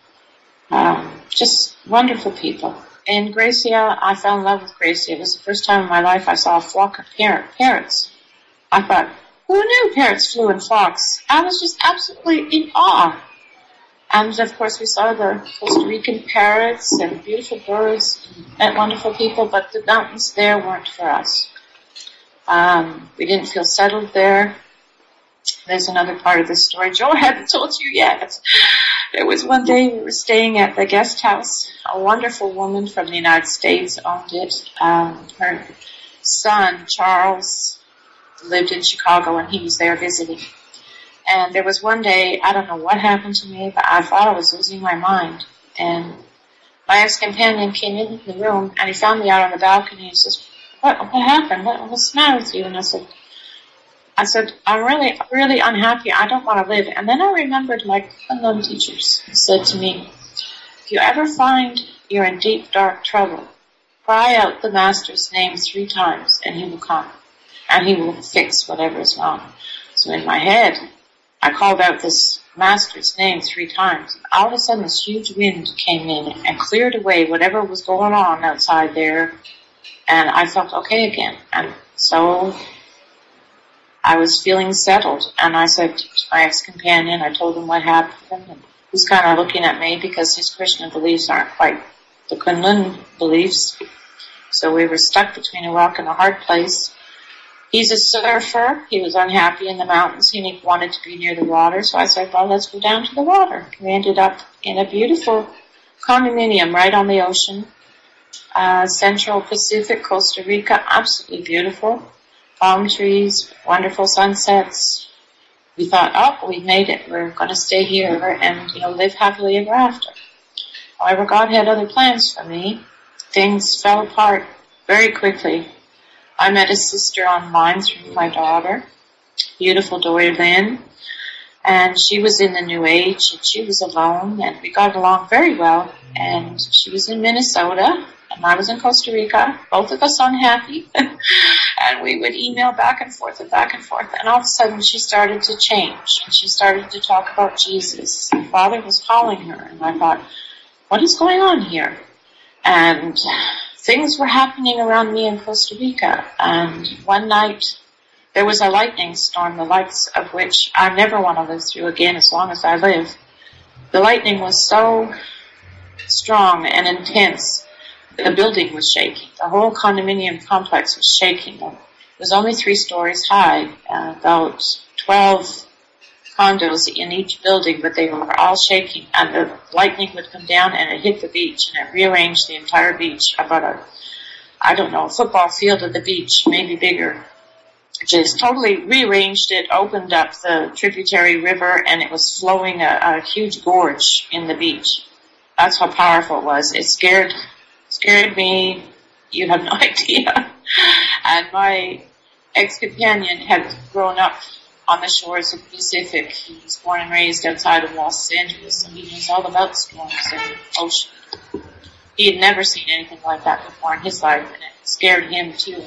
[SPEAKER 3] Um, just wonderful people. In Gracia, I fell in love with Gracia. It was the first time in my life I saw a flock of parrot, parrots. I thought, who knew parrots flew in flocks? I was just absolutely in awe. And, of course, we saw the Costa Rican parrots and beautiful birds, and met wonderful people, but the mountains there weren't for us. Um, we didn't feel settled there. There's another part of this story Joe hadn't told you yet. There was one day we were staying at the guest house. A wonderful woman from the United States owned it. Um, her son, Charles, lived in Chicago, and he was there visiting. And there was one day, I don't know what happened to me, but I thought I was losing my mind. And my ex-companion came in the room, and he found me out on the balcony. He says, what, what happened? What, what's the matter with you? And I said, I said, I'm really, really unhappy. I don't want to live. And then I remembered my Kunlun teachers who said to me, if you ever find you're in deep, dark trouble, cry out the Master's name three times, and he will come. And he will fix whatever is wrong. So in my head, I called out this Master's name three times. All of a sudden, this huge wind came in and cleared away whatever was going on outside there. And I felt okay again. And so I was feeling settled. And I said to my ex-companion, I told him what happened. And he's kind of looking at me because his Krishna beliefs aren't quite the Kunlun beliefs. So we were stuck between a rock and a hard place. He's a surfer. He was unhappy in the mountains. He wanted to be near the water. So I said, well, let's go down to the water. We ended up in a beautiful condominium right on the ocean. Uh, Central Pacific, Costa Rica, absolutely beautiful. Palm trees, wonderful sunsets. We thought, oh, we've made it. We're going to stay here and, you know, live happily ever after. However, God had other plans for me. Things fell apart very quickly. I met a sister online through my daughter, beautiful Dory Lynn, and she was in the New Age, and she was alone, and we got along very well, and she was in Minnesota, and I was in Costa Rica, both of us unhappy, and we would email back and forth and back and forth, and all of a sudden she started to change, and she started to talk about Jesus. Her father was calling her, and I thought, what is going on here? And things were happening around me in Costa Rica, and one night there was a lightning storm, the likes of which I never want to live through again as long as I live. The lightning was so strong and intense, the building was shaking. The whole condominium complex was shaking. It was only three stories high, uh, about twelve condos in each building, but they were all shaking, and the lightning would come down and it hit the beach, and it rearranged the entire beach about a, I don't know, a football field of the beach, maybe bigger. Just totally rearranged it, opened up the tributary river, and it was flowing a, a huge gorge in the beach. That's how powerful it was. It scared, scared me. You have no idea. And my ex-companion had grown up on the shores of the Pacific. He was born and raised outside of Los Angeles, and he knows all about storms and ocean. He had never seen anything like that before in his life, and it scared him too.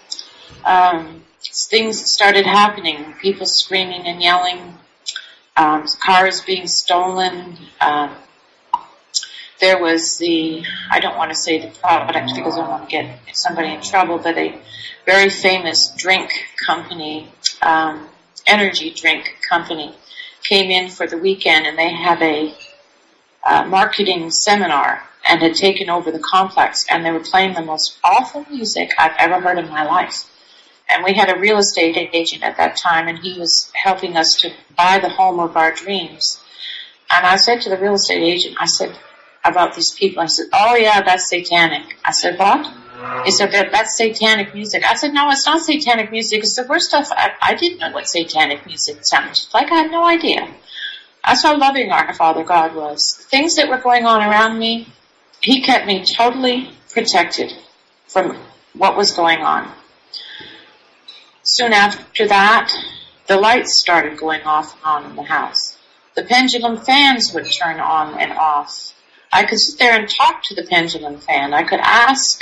[SPEAKER 3] Um, things started happening, people screaming and yelling, um, cars being stolen. Um, there was the, I don't want to say the product because I don't want to get somebody in trouble, but a very famous drink company, um, energy drink company, came in for the weekend, and they had a uh, marketing seminar and had taken over the complex, and they were playing the most awful music I've ever heard in my life. And we had a real estate agent at that time, and he was helping us to buy the home of our dreams. And I said to the real estate agent, I said, about these people, I said, oh yeah, that's satanic. I said, what? He said, that, that's satanic music. I said, no, it's not satanic music. It's the worst stuff. I, I didn't know what satanic music sounded like. I had no idea. That's how loving our Father God was. The things that were going on around me, He kept me totally protected from what was going on. Soon after that, the lights started going off and on in the house. The pendulum fans would turn on and off. I could sit there and talk to the pendulum fan. I could ask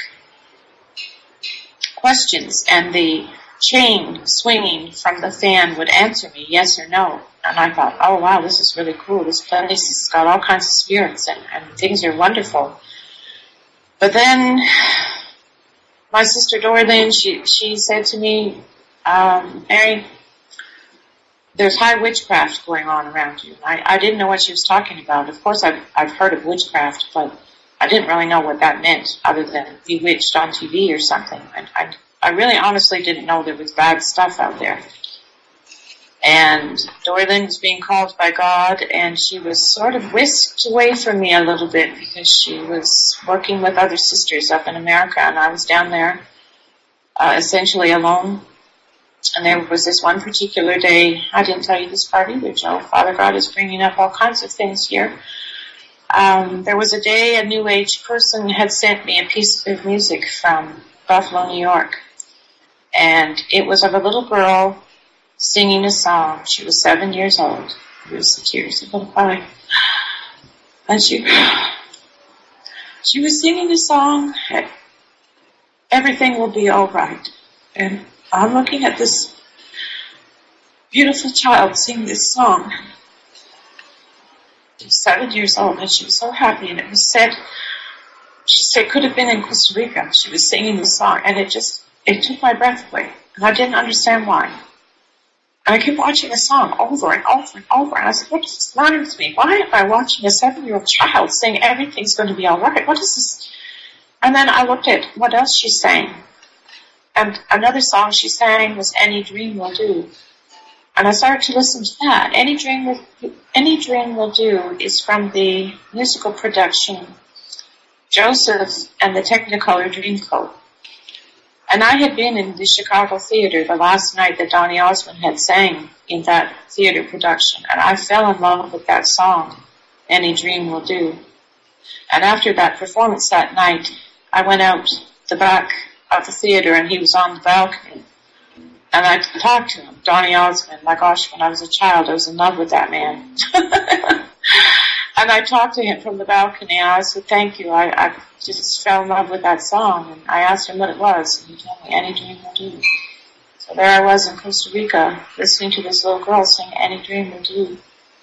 [SPEAKER 3] questions, and the chain swinging from the fan would answer me yes or no. And I thought, oh wow, this is really cool. This place has got all kinds of spirits, and, and things are wonderful. But then my sister Dorlyn, she, she said to me, um, Mary, there's high witchcraft going on around you. I, I didn't know what she was talking about. Of course, I've, I've heard of witchcraft, but I didn't really know what that meant other than bewitched on T V or something. I, I, I really honestly didn't know there was bad stuff out there. And Dorlyn was being called by God, and she was sort of whisked away from me a little bit because she was working with other sisters up in America, and I was down there uh, essentially alone. And there was this one particular day, I didn't tell you this part either, Joe. Father God is bringing up all kinds of things here. Um, there was a day a New Age person had sent me a piece of music from Buffalo, New York. And it was of a little girl singing a song. She was seven years old. Here's the tears are going to cry. And she, she was singing a song, Everything Will Be All Right. And I'm looking at this beautiful child sing this song. She was seven years old, and she was so happy. And it was said, she said, could have been in Costa Rica. She was singing the song, and it just, it took my breath away. And I didn't understand why. And I kept watching the song over and over and over. And I said, what is the matter with me? Why am I watching a seven-year-old child sing Everything's Going to Be All Right? What is this? And then I looked at what else she sang. And another song she sang was Any Dream Will Do. And I started to listen to that. Any Dream Will, Any Dream Will Do is from the musical production Joseph and the Technicolor Dreamcoat. And I had been in the Chicago theater the last night that Donny Osmond had sang in that theater production. And I fell in love with that song, Any Dream Will Do. And after that performance that night, I went out the back of the theater, and he was on the balcony. And I talked to him, Donny Osmond. My gosh, when I was a child, I was in love with that man. And I talked to him from the balcony, and I said, thank you. I, I just fell in love with that song. And I asked him what it was, and he told me, Any Dream Will Do. So there I was in Costa Rica, listening to this little girl sing Any Dream Will Do.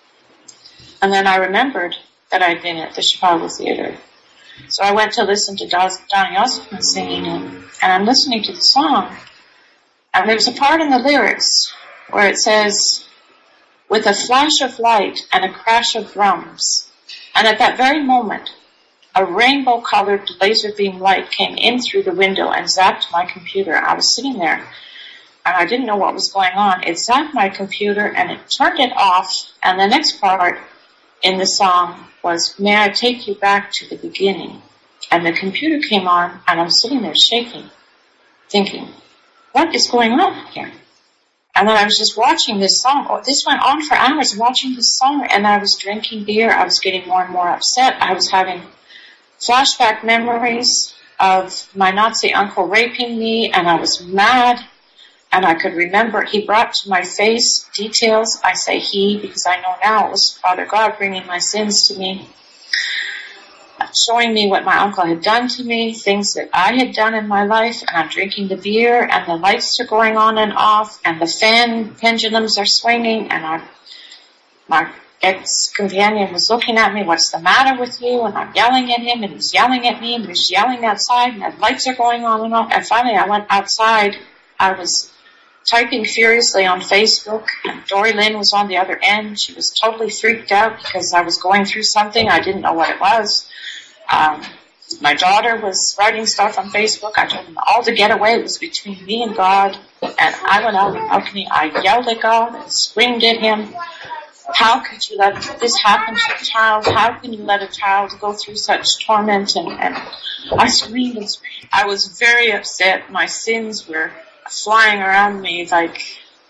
[SPEAKER 3] And then I remembered that I'd been at the Chicago theater. So I went to listen to Donny Osmond singing, and, and I'm listening to the song. And there's a part in the lyrics where it says, with a flash of light and a crash of drums. And at that very moment, a rainbow-colored laser beam light came in through the window and zapped my computer. I was sitting there, and I didn't know what was going on. It zapped my computer, and it turned it off. And the next part in the song was, may I take you back to the beginning? And the computer came on, and I'm sitting there shaking, thinking, what is going on here? And then I was just watching this song. Oh, this went on for hours, watching this song, and I was drinking beer. I was getting more and more upset. I was having flashback memories of my Nazi uncle raping me, and I was mad. And I could remember, he brought to my face details. I say he because I know now it was Father God bringing my sins to me, showing me what my uncle had done to me, things that I had done in my life. And I'm drinking the beer, and the lights are going on and off, and the fan pendulums are swinging, and I, my ex-companion was looking at me, what's the matter with you? And I'm yelling at him, and he's yelling at me, and he's yelling outside, and the lights are going on and off. And finally I went outside. I was typing furiously on Facebook, and Dory Lynn was on the other end. She was totally freaked out because I was going through something. I didn't know what it was. Um, my daughter was writing stuff on Facebook. I told them all to get away. It was between me and God. And I went out on the balcony. I yelled at God and screamed at him. How could you let this happen to a child? How can you let a child go through such torment? And, and I screamed and screamed. I was very upset. My sins were flying around me like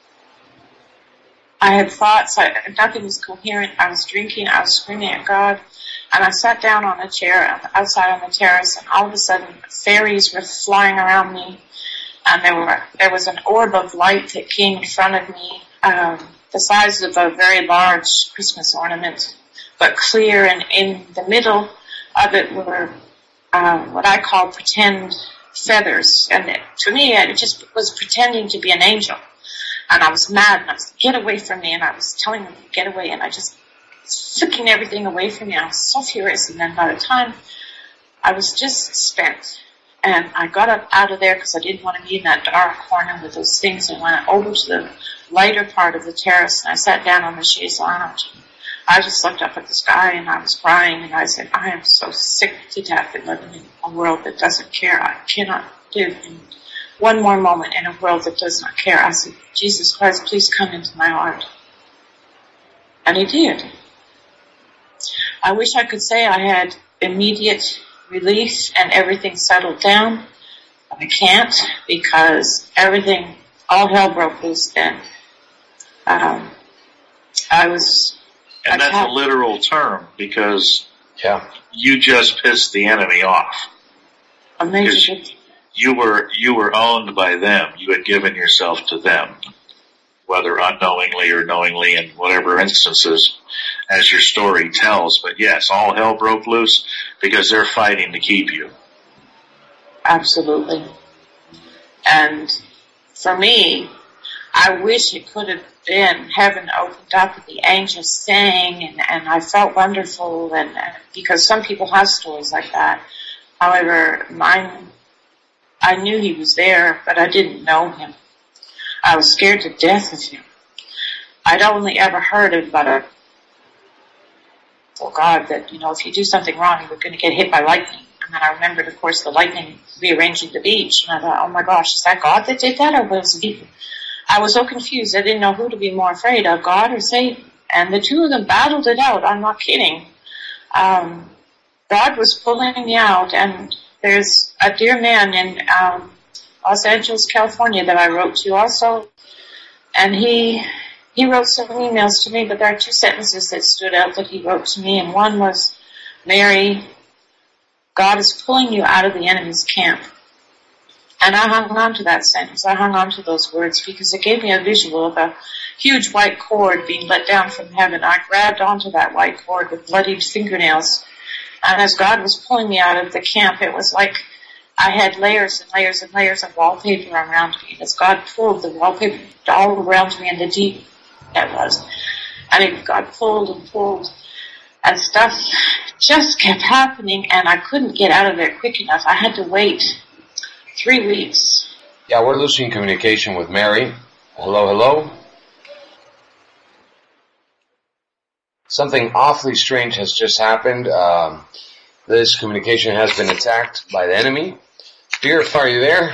[SPEAKER 3] I had thoughts. I, nothing was coherent. I was drinking. I was screaming at God. And I sat down on a chair outside on the terrace, and all of a sudden fairies were flying around me. and there were there was an orb of light that came in front of me, um, the size of a very large Christmas ornament, but clear, and in the middle of it were uh, what I call pretend feathers, and it, to me it just was pretending to be an angel, and I was mad, and I was, get away from me, and I was telling them to get away, and I just flicking everything away from me. I was so furious, and then by the time I was just spent, and I got up out of there because I didn't want to be in that dark corner with those things, and went over to the lighter part of the terrace, and I sat down on the chaise lounge. I just looked up at the sky, and I was crying, and I said, I am so sick to death in living in a world that doesn't care. I cannot live in one more moment in a world that does not care. I said, Jesus Christ, please come into my heart. And he did. I wish I could say I had immediate relief and everything settled down. I can't, because everything, all hell broke loose then. Um, I was...
[SPEAKER 2] And that's a literal term, because
[SPEAKER 1] yeah.
[SPEAKER 2] you just pissed the enemy off.
[SPEAKER 3] Amazing.
[SPEAKER 2] You were, you were owned by them. You had given yourself to them, whether unknowingly or knowingly in whatever instances, as your story tells. But yes, all hell broke loose because they're fighting to keep you.
[SPEAKER 3] Absolutely. And for me, I wish it could have been heaven opened up and the angels sang, and, and I felt wonderful, and, and because some people have stories like that. However, mine, I knew he was there, but I didn't know him. I was scared to death of him. I'd only ever heard about a, oh God, that, you know, if you do something wrong, you were going to get hit by lightning. And then I remembered, of course, the lightning rearranging the beach. And I thought, oh my gosh, is that God that did that, or was it people? I was so confused. I didn't know who to be more afraid of, God or Satan. And the two of them battled it out. I'm not kidding. Um, God was pulling me out, and there's a dear man in um, Los Angeles, California that I wrote to also, and he he wrote some emails to me, but there are two sentences that stood out that he wrote to me, and one was, Mary, God is pulling you out of the enemy's camp. And I hung on to that sentence. I hung on to those words because it gave me a visual of a huge white cord being let down from heaven. I grabbed onto that white cord with bloodied fingernails. And as God was pulling me out of the camp, it was like I had layers and layers and layers of wallpaper around me. As God pulled the wallpaper all around me, and the deep that was. And it, God pulled and pulled. And stuff just kept happening, and I couldn't get out of there quick enough. I had to wait three weeks.
[SPEAKER 1] Yeah, we're losing communication with Mary. Hello, hello. Something awfully strange has just happened. Um, this communication has been attacked by the enemy. Spirit, are you there?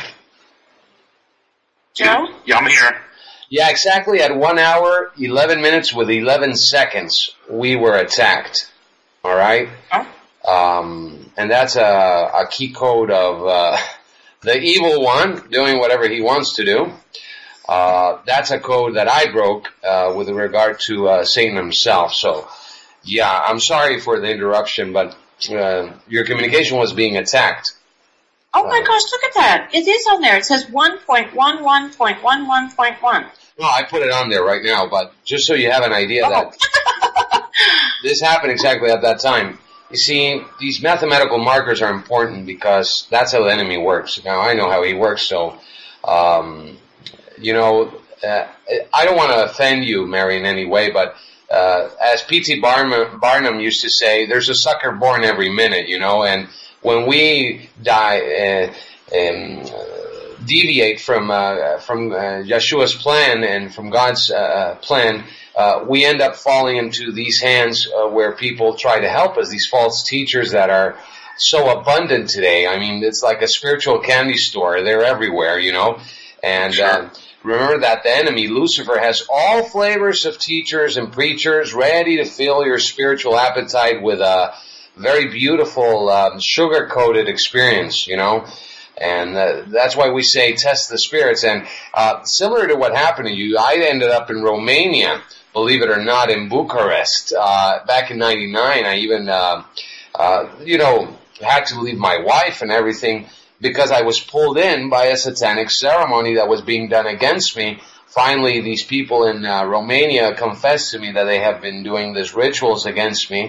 [SPEAKER 3] Joe?
[SPEAKER 2] Yeah, I'm here.
[SPEAKER 1] Yeah, exactly at one hour, eleven minutes with eleven seconds, we were attacked. All right?
[SPEAKER 3] Oh.
[SPEAKER 1] Um, and that's a, a key code of uh, the evil one doing whatever he wants to do. Uh, that's a code that I broke uh, with regard to uh, Satan himself. So, yeah, I'm sorry for the interruption, but uh, your communication was being attacked.
[SPEAKER 3] Oh my gosh, look at that. It is on there. It says one point one one point one one point one.
[SPEAKER 1] No, I put it on there right now, but just so you have an idea
[SPEAKER 3] oh.
[SPEAKER 1] that this happened exactly at that time. You see, these mathematical markers are important because that's how the enemy works. Now, I know how he works, so, um, you know, uh, I don't want to offend you, Mary, in any way, but uh, as P T Barnum, Barnum used to say, there's a sucker born every minute, you know, and when we die, uh, um, deviate from uh, from uh, Yeshua's plan and from God's uh, plan, uh, we end up falling into these hands uh, where people try to help us, these false teachers that are so abundant today. I mean, it's like a spiritual candy store. They're everywhere, you know. And
[SPEAKER 2] sure.
[SPEAKER 1] uh, remember that the enemy, Lucifer, has all flavors of teachers and preachers ready to fill your spiritual appetite with a very beautiful, um, sugar-coated experience, you know. And uh, that's why we say test the spirits. And uh, similar to what happened to you, I ended up in Romania, believe it or not, in Bucharest. Uh, back in ninety-nine, I even, uh, uh, you know, had to leave my wife and everything. because I was pulled in by a satanic ceremony that was being done against me. Finally, these people in uh, Romania confessed to me that they have been doing these rituals against me.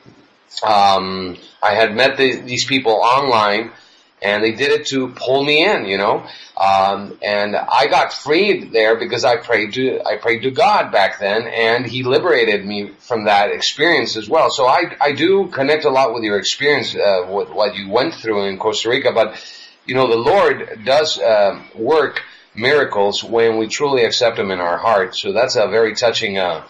[SPEAKER 1] Um, I had met the, these people online, and they did it to pull me in, you know. Um, and I got freed there because I prayed to I prayed to God back then, and He liberated me from that experience as well. So I I do connect a lot with your experience, uh, with what you went through in Costa Rica. But you know, the Lord does uh, work miracles when we truly accept Him in our heart. So that's a very touching uh,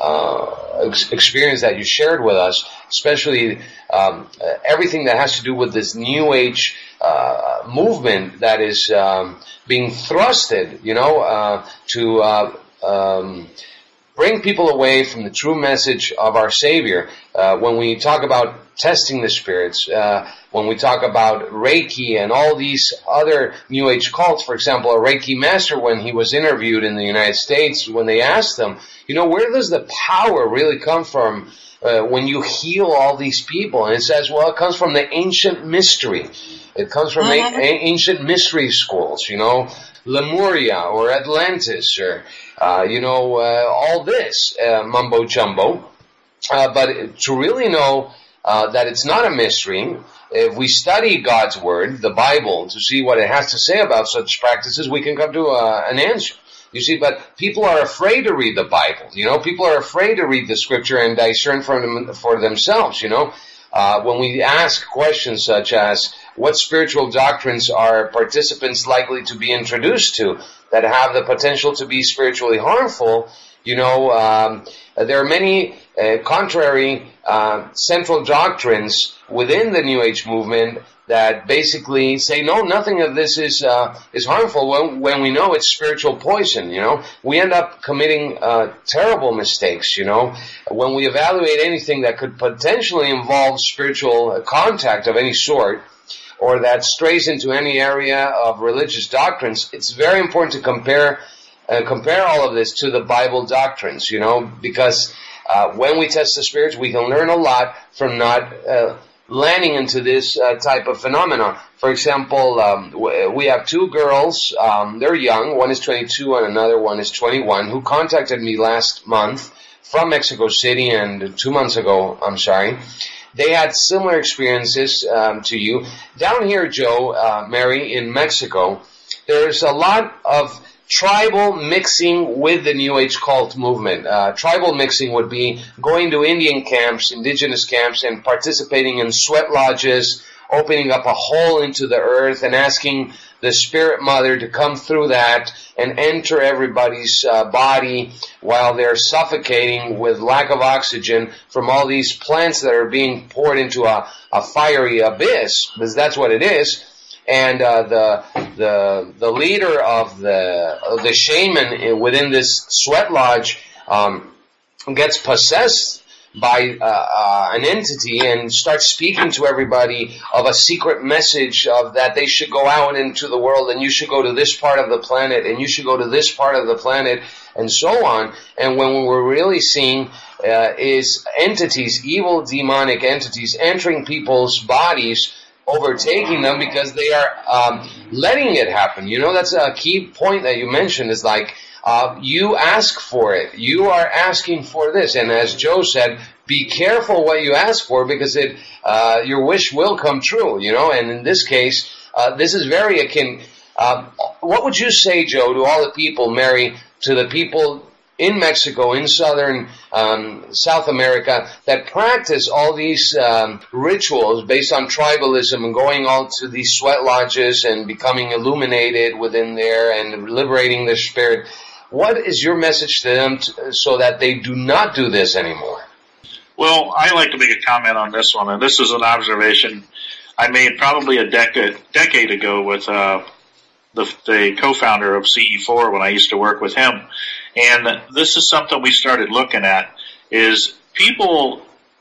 [SPEAKER 1] uh, ex- experience that you shared with us, especially um, everything that has to do with this New Age uh, movement that is um, being thrusted, you know, uh, to uh, um, bring people away from the true message of our Savior. Uh, when we talk about testing the spirits, uh, when we talk about Reiki and all these other New Age cults, for example, a Reiki master, when he was interviewed in the United States, when they asked him, you know, where does the power really come from uh, when you heal all these people? And it says, well, it comes from the ancient mystery. It comes from mm-hmm. a- a- ancient mystery schools, you know, Lemuria or Atlantis or, uh, you know, uh, all this uh, mumbo jumbo. Uh, but to really know uh, that it's not a mystery, if we study God's Word, the Bible, to see what it has to say about such practices, we can come to uh, an answer. You see, but people are afraid to read the Bible. You know, people are afraid to read the Scripture and discern for them, for themselves, you know. Uh, when we ask questions such as, what spiritual doctrines are participants likely to be introduced to that have the potential to be spiritually harmful, you know, um, there are many uh, contrary uh, central doctrines within the New Age movement that basically say, no, nothing of this is uh, is harmful, when, when we know it's spiritual poison, you know. We end up committing uh, terrible mistakes, you know. When we evaluate anything that could potentially involve spiritual contact of any sort, or that strays into any area of religious doctrines, it's very important to compare uh, compare all of this to the Bible doctrines, you know, because uh, when we test the spirits, we can learn a lot from not uh, landing into this uh, type of phenomenon. For example, um, we have two girls, um, they're young, one is twenty-two and another one is twenty-one, who contacted me last month from Mexico City, and two months ago, I'm sorry. They had similar experiences um, to you. Down here, Joe, uh, Mary, in Mexico, there's a lot of tribal mixing with the New Age cult movement. Uh, tribal mixing would be going to Indian camps, indigenous camps, and participating in sweat lodges, opening up a hole into the earth and asking the Spirit Mother to come through that and enter everybody's uh, body while they're suffocating with lack of oxygen from all these plants that are being poured into a, a fiery abyss, because that's what it is. And uh, the the the leader of the of the shaman within this sweat lodge um, gets possessed by uh, uh, an entity and starts speaking to everybody of a secret message of that they should go out into the world, and you should go to this part of the planet, and you should go to this part of the planet, and so on. And when we're really seeing uh, is entities, evil demonic entities, entering people's bodies, overtaking them because they are um, letting it happen. You know, that's a key point that you mentioned, is like, Uh, you ask for it. You are asking for this. And as Joe said, be careful what you ask for, because it, uh, your wish will come true, you know. And in this case, uh, this is very akin. Uh, what would you say, Joe, to all the people, Mary, to the people in Mexico, in southern um, South America, that practice all these um, rituals based on tribalism and going all to these sweat lodges and becoming illuminated within there and liberating their spirit? What is your message to them to, so that they do not do this anymore?
[SPEAKER 2] Well, I like to make a comment on this one, and this is an observation I made probably a decade decade ago with uh, the, the co-founder of C E four when I used to work with him. And this is something we started looking at, is people,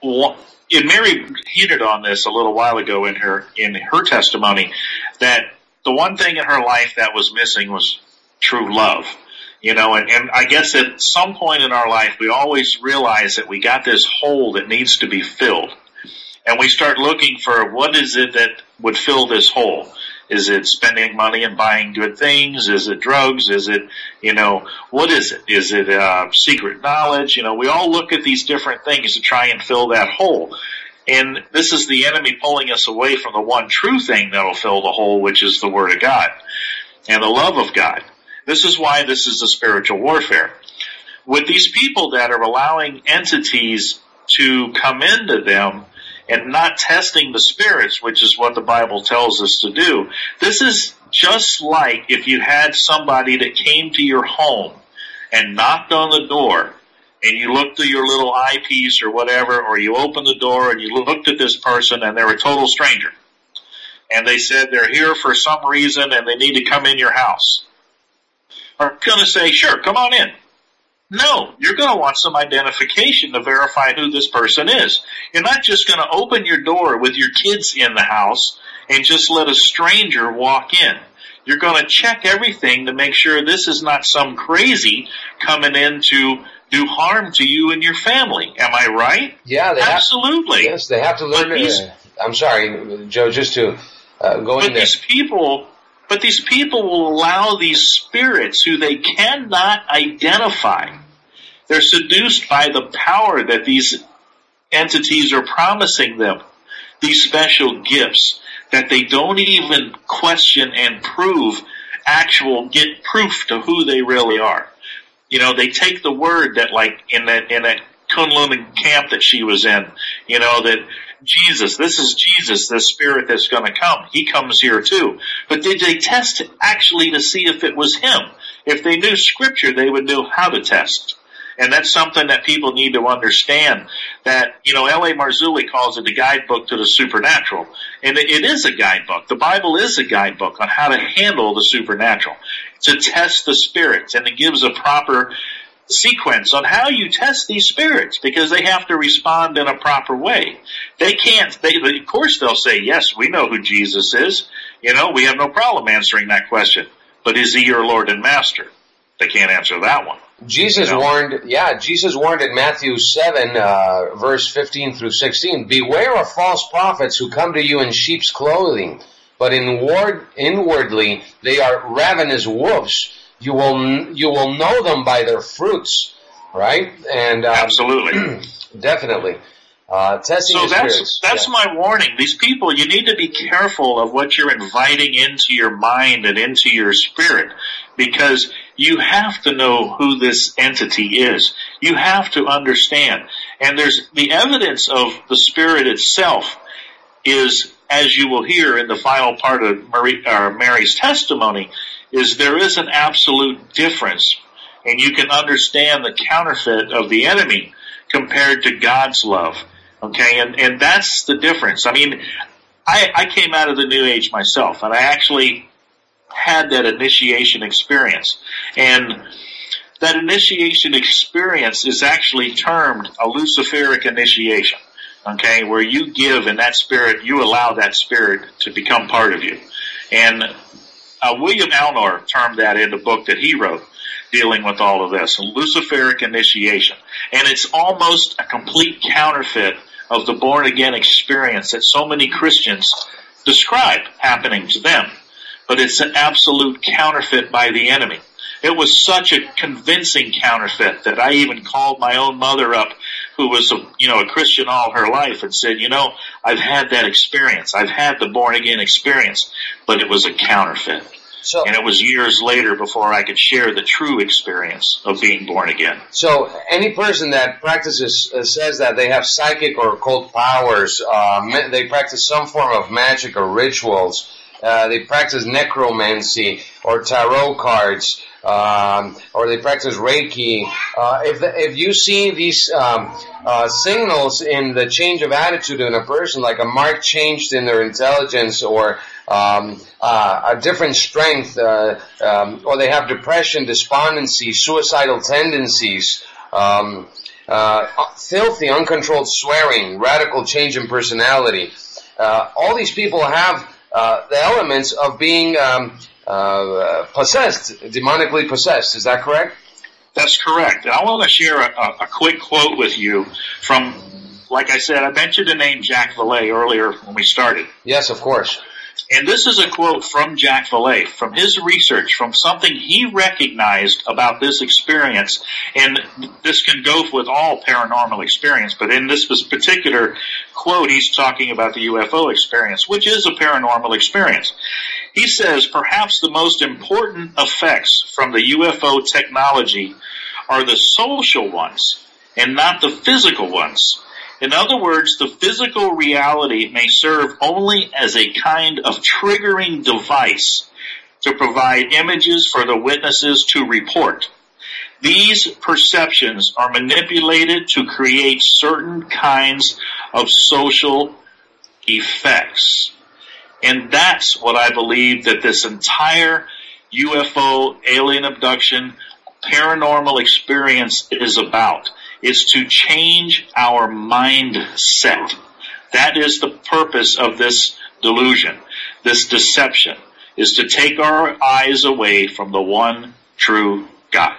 [SPEAKER 2] and Mary hinted on this a little while ago in her in her testimony, that the one thing in her life that was missing was true love. You know, and, and I guess at some point in our life, we always realize that we got this hole that needs to be filled. And we start looking for what is it that would fill this hole. Is it spending money and buying good things? Is it drugs? Is it, you know, what is it? Is it uh, secret knowledge? You know, we all look at these different things to try and fill that hole. And this is the enemy pulling us away from the one true thing that will fill the hole, which is the Word of God and the love of God. This is why this is a spiritual warfare. With these people that are allowing entities to come into them and not testing the spirits, which is what the Bible tells us to do, this is just like if you had somebody that came to your home and knocked on the door, and you looked through your little eyepiece or whatever, or you opened the door and you looked at this person and they're a total stranger. And they said they're here for some reason and they need to come in your house. Are you going to say, sure, come on in? No, you're going to want some identification to verify who this person is. You're not just going to open your door with your kids in the house and just let a stranger walk in. You're going to check everything to make sure this is not some crazy coming in to do harm to you and your family. Am I right?
[SPEAKER 1] Yeah, they
[SPEAKER 2] absolutely.
[SPEAKER 1] Have, yes, they have to learn. These, uh, I'm sorry, Joe, just to uh, go
[SPEAKER 2] but
[SPEAKER 1] in there.
[SPEAKER 2] These people, but these people will allow these spirits who they cannot identify. They're seduced by the power that these entities are promising them, these special gifts that they don't even question and prove actual, get proof to who they really are. You know, they take the word that, like in that in that Kunlun camp that she was in, you know, that Jesus, this is Jesus, this spirit that's going to come. He comes here too. But did they test actually to see if it was him? If they knew Scripture, they would know how to test. And that's something that people need to understand, that, you know, L A Marzulli calls it a guidebook to the supernatural. And it is a guidebook. The Bible is a guidebook on how to handle the supernatural, to test the spirits. And it gives a proper sequence on how you test these spirits, because they have to respond in a proper way. They can't, they, of course they'll say, yes, we know who Jesus is. You know, we have no problem answering that question. But is he your Lord and Master? They can't answer that one.
[SPEAKER 1] Jesus you know? warned, yeah, Jesus warned in Matthew seven, uh, verse fifteen through sixteen, beware of false prophets who come to you in sheep's clothing, but inward, inwardly they are ravenous wolves. You will, you will know them by their fruits, right? And, um,
[SPEAKER 2] absolutely.
[SPEAKER 1] Definitely. Uh, testing
[SPEAKER 2] so
[SPEAKER 1] the
[SPEAKER 2] that's,
[SPEAKER 1] spirits.
[SPEAKER 2] that's yeah. my warning. These people, you need to be careful of what you're inviting into your mind and into your spirit, because you have to know who this entity is. You have to understand. And there's the evidence of the spirit itself is, as you will hear in the final part of Marie, uh, Mary's testimony, is there is an absolute difference. And you can understand the counterfeit of the enemy compared to God's love. Okay, and, and that's the difference. I mean, I, I came out of the New Age myself, and I actually had that initiation experience. And that initiation experience is actually termed a Luciferic initiation, okay, where you give in that spirit, you allow that spirit to become part of you. And uh, William Alnor termed that in the book that he wrote, dealing with all of this, a Luciferic initiation. And it's almost a complete counterfeit of the born-again experience that so many Christians describe happening to them. But it's an absolute counterfeit by the enemy. It was such a convincing counterfeit that I even called my own mother up, who was a, you know, a Christian all her life, and said, you know, I've had that experience. I've had the born-again experience, but it was a counterfeit. So, and it was years later before I could share the true experience of being born again.
[SPEAKER 1] So any person that practices, uh, says that they have psychic or occult powers, uh, they practice some form of magic or rituals, uh, they practice necromancy or tarot cards, um, or they practice Reiki. Uh, if the, if you see these um, uh, signals in the change of attitude in a person, like a marked change in their intelligence, or Um, uh, a different strength, uh, um, or they have depression, despondency, suicidal tendencies, um, uh, filthy, uncontrolled swearing, radical change in personality. Uh, all these people have uh, the elements of being um, uh, possessed, demonically possessed. Is that correct?
[SPEAKER 2] That's correct. And I want to share a, a quick quote with you from, like I said, I mentioned the name Jacques Vallée earlier when we started.
[SPEAKER 1] Yes, of course.
[SPEAKER 2] And this is a quote from Jack Valet, from his research, from something he recognized about this experience. And this can go with all paranormal experience, but in this particular quote, he's talking about the U F O experience, which is a paranormal experience. He says, perhaps the most important effects from the U F O technology are the social ones and not the physical ones. In other words, the physical reality may serve only as a kind of triggering device to provide images for the witnesses to report. These perceptions are manipulated to create certain kinds of social effects. And that's what I believe that this entire U F O, alien abduction, paranormal experience is about. Is to change our mindset. That is the purpose of this delusion, this deception, is to take our eyes away from the one true God.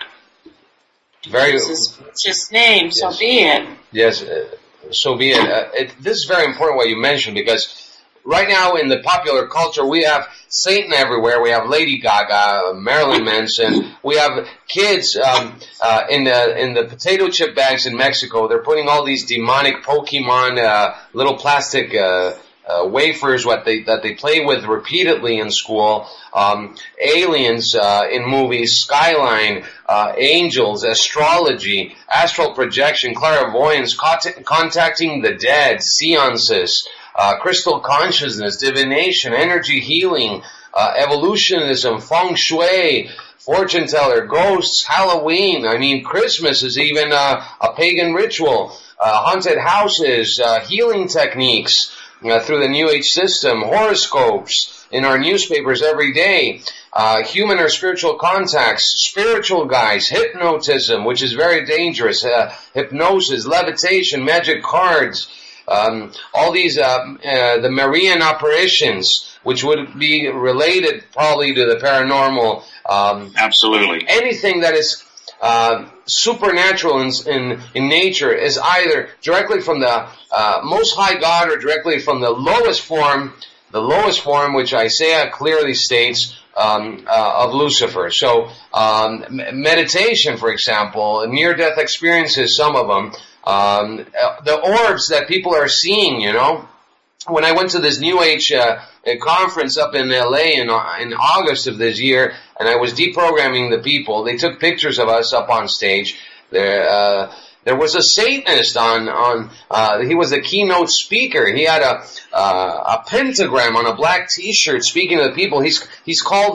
[SPEAKER 1] Very
[SPEAKER 3] It's his, it's his name, yes. So be it.
[SPEAKER 1] Yes, uh, so be it. Uh, it. This is very important what you mentioned, because right now in the popular culture, we have Satan everywhere. We have Lady Gaga, Marilyn Manson. We have kids um, uh, in the in the potato chip bags in Mexico. They're putting all these demonic Pokemon uh, little plastic uh, uh, wafers what they that they play with repeatedly in school. Um, aliens uh, in movies, Skyline, uh, angels, astrology, astral projection, clairvoyance, cont- contacting the dead, seances. Uh, crystal consciousness, divination, energy healing, uh, evolutionism, feng shui, fortune teller, ghosts, Halloween. I mean, Christmas is even uh, a pagan ritual. Uh, haunted houses, uh, healing techniques uh, through the New Age system, horoscopes in our newspapers every day, uh, human or spiritual contacts, spiritual guides, hypnotism, which is very dangerous, uh, hypnosis, levitation, magic cards. Um, all these, uh, uh, the Marian apparitions, which would be related probably to the paranormal. Um,
[SPEAKER 2] Absolutely.
[SPEAKER 1] Anything that is uh, supernatural in, in in nature is either directly from the uh, Most High God or directly from the lowest form, the lowest form, which Isaiah clearly states, um, uh, of Lucifer. So um, meditation, for example, near-death experiences, some of them. Um, the orbs that people are seeing, you know. When I went to this New Age uh, conference up in L A in, in August of this year, and I was deprogramming the people, they took pictures of us up on stage. There, uh, there was a Satanist on, on, uh, he was a keynote speaker. He had a, uh, a pentagram on a black t-shirt speaking to the people. He's, he's called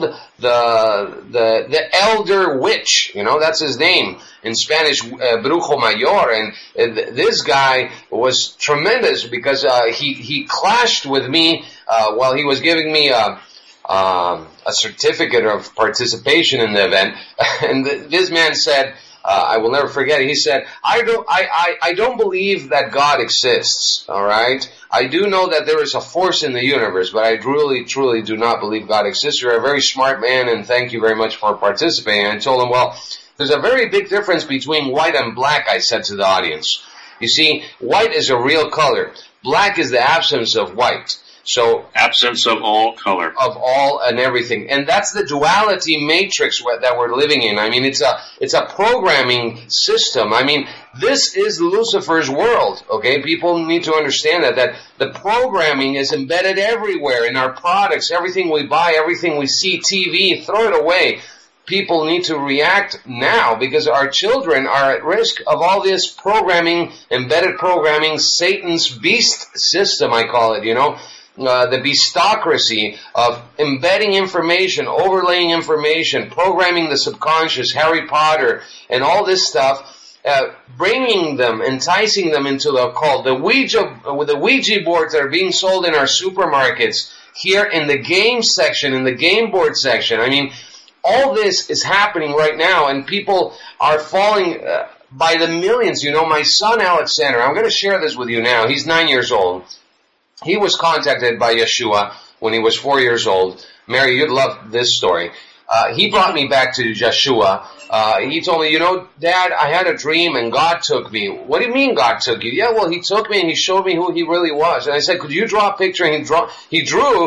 [SPEAKER 1] the, the, the Elder Witch, you know, that's his name. In Spanish, uh, Brujo Mayor, and uh, this guy was tremendous because uh, he he clashed with me uh, while he was giving me a, um, a certificate of participation in the event, and th- this man said, uh, I will never forget it. He said, I don't, I, I, I don't believe that God exists. All right, I do know that there is a force in the universe, but I truly, truly do not believe God exists. You're a very smart man, and thank you very much for participating. And I told him, well, there's a very big difference between white and black, I said to the audience. You see, white is a real color. Black is the absence of white. So,
[SPEAKER 2] absence of all color.
[SPEAKER 1] Of all and everything. And that's the duality matrix that we're living in. I mean, it's a, it's a programming system. I mean, this is Lucifer's world, okay? People need to understand that, that the programming is embedded everywhere in our products, everything we buy, everything we see, T V, throw it away. People need to react now because our children are at risk of all this programming, embedded programming, Satan's beast system, I call it, you know, uh, the beastocracy of embedding information, overlaying information, programming the subconscious, Harry Potter, and all this stuff, uh, bringing them, enticing them into the occult. The Ouija, with the Ouija boards that are being sold in our supermarkets, here in the game section, in the game board section, I mean, all this is happening right now, and people are falling uh, by the millions. You know, my son Alexander, I'm going to share this with you now. He's nine years old. He was contacted by Yeshua when he was four years old. Mary, you'd love this story. Uh, he brought me back to Yeshua. Uh, he told me, you know, Dad, I had a dream and God took me. What do you mean God took you? Yeah, well, he took me and he showed me who he really was. And I said, could you draw a picture? And he, draw, he drew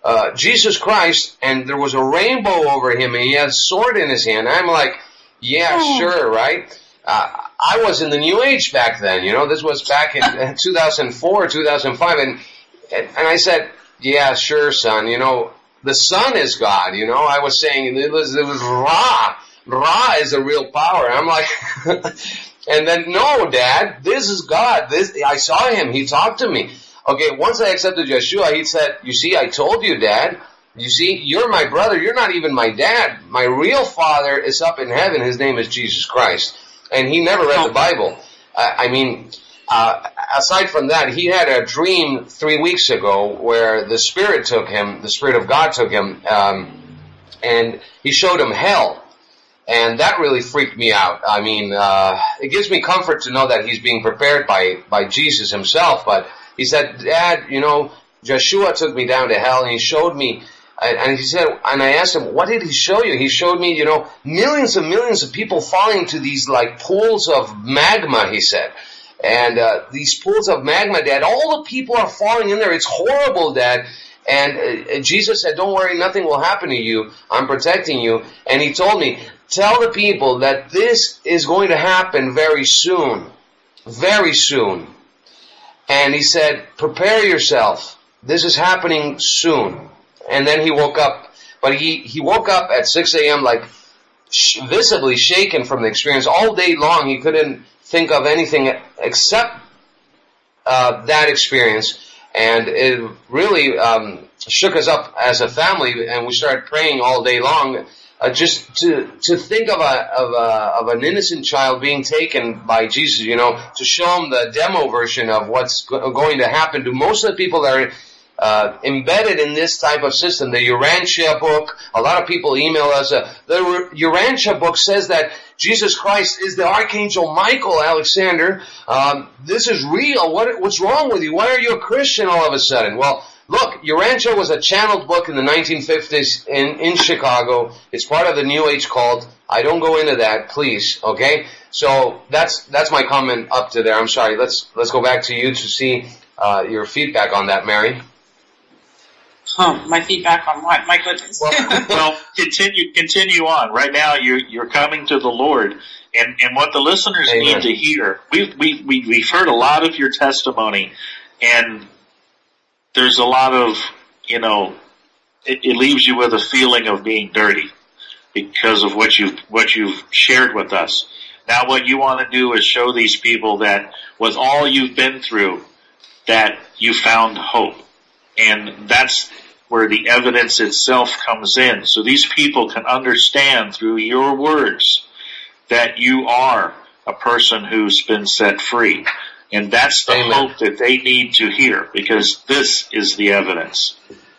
[SPEAKER 1] uh, Jesus Christ, and there was a rainbow over him, and he had a sword in his hand. I'm like, yeah, oh. sure, right? Uh, I was in the New Age back then, you know. This was back in two thousand four, two thousand five, and and I said, yeah, sure, son. You know, the sun is God. You know, I was saying it was it was Ra. Ra is a real power. I'm like, and then no, Dad, this is God. This I saw him. He talked to me. Okay, once I accepted Yeshua, he said, you see, I told you, Dad. You see, you're my brother. You're not even my dad. My real father is up in heaven. His name is Jesus Christ. And he never read the Bible. Uh, I mean, uh, aside from that, he had a dream three weeks ago where the Spirit took him, the Spirit of God took him, um, and he showed him hell. And that really freaked me out. I mean, uh, it gives me comfort to know that he's being prepared by, by Jesus himself. But he said, Dad, you know, Joshua took me down to hell and he showed me. And he said, and I asked him, what did he show you? He showed me, you know, millions and millions of people falling to these like pools of magma, he said. And uh, these pools of magma, Dad, all the people are falling in there. It's horrible, Dad. And uh, Jesus said, don't worry, nothing will happen to you. I'm protecting you. And he told me, tell the people that this is going to happen very soon. Very soon. And he said, prepare yourself. This is happening soon. And then he woke up, but he, he woke up at six a.m. like sh- visibly shaken from the experience. All day long he couldn't think of anything except uh, that experience. And it really um, shook us up as a family, and we started praying all day long uh, just to to think of a of a of an innocent child being taken by Jesus, you know, to show him the demo version of what's go- going to happen to most of the people that are Uh, embedded in this type of system. The Urantia book, a lot of people email us, uh, the Urantia book says that Jesus Christ is the Archangel Michael, Alexander. Um, this is real. What, what's wrong with you? Why are you a Christian all of a sudden? Well, look, Urantia was a channeled book in the nineteen fifties in, in Chicago. It's part of the New Age cult. I don't go into that, please, okay? So that's, that's my comment up to there. I'm sorry. Let's, let's go back to you to see, uh, your feedback on that, Mary.
[SPEAKER 3] Oh, my feedback on what? My goodness.
[SPEAKER 2] well, well, continue, continue on. Right now, you're you're coming to the Lord, and and what the listeners Amen. Need to hear. We've we we we've heard a lot of your testimony, and there's a lot of you know, it, it leaves you with a feeling of being dirty because of what you what you've shared with us. Now, what you want to do is show these people that with all you've been through, that you found hope. And that's where the evidence itself comes in. So these people can understand through your words that you are a person who's been set free. And that's the Amen. Hope that they need to hear, because this is the evidence.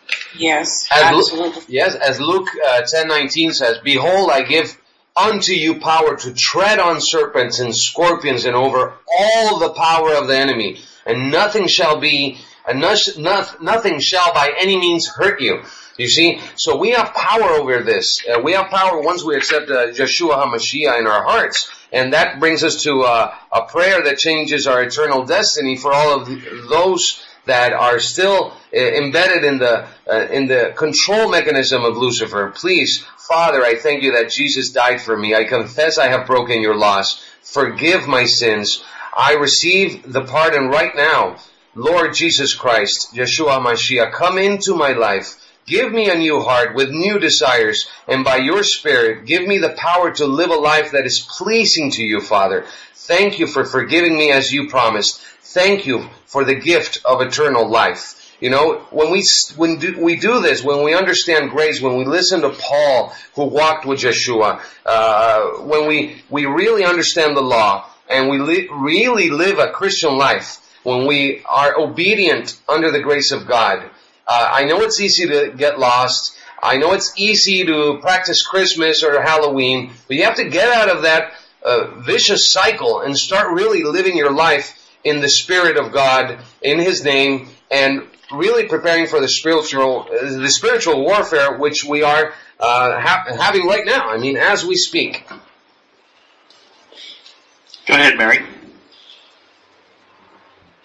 [SPEAKER 3] Yes,
[SPEAKER 1] as
[SPEAKER 3] absolutely.
[SPEAKER 1] Luke, yes, as Luke uh, ten nineteen says, behold, I give unto you power to tread on serpents and scorpions and over all the power of the enemy, and nothing shall be And nothing shall by any means hurt you. You see, so we have power over this. Uh, we have power once we accept uh, Yeshua HaMashiach in our hearts. And that brings us to uh, a prayer that changes our eternal destiny for all of those that are still uh, embedded in the uh, in the control mechanism of Lucifer. Please, Father, I thank you that Jesus died for me. I confess I have broken your laws. Forgive my sins. I receive the pardon right now. Lord Jesus Christ, Yeshua HaMashiach, come into my life. Give me a new heart with new desires, and by your Spirit, give me the power to live a life that is pleasing to you, Father. Thank you for forgiving me as you promised. Thank you for the gift of eternal life. You know, when we when do, we do this, when we understand grace, when we listen to Paul, who walked with Yeshua, uh, when we, we really understand the law, and we li- really live a Christian life, when we are obedient under the grace of God. Uh, I know it's easy to get lost. I know it's easy to practice Christmas or Halloween, but you have to get out of that uh, vicious cycle and start really living your life in the Spirit of God, in His name, and really preparing for the spiritual, uh, the spiritual warfare which we are uh, ha- having right now. I mean, as we speak.
[SPEAKER 2] Go ahead, Mary.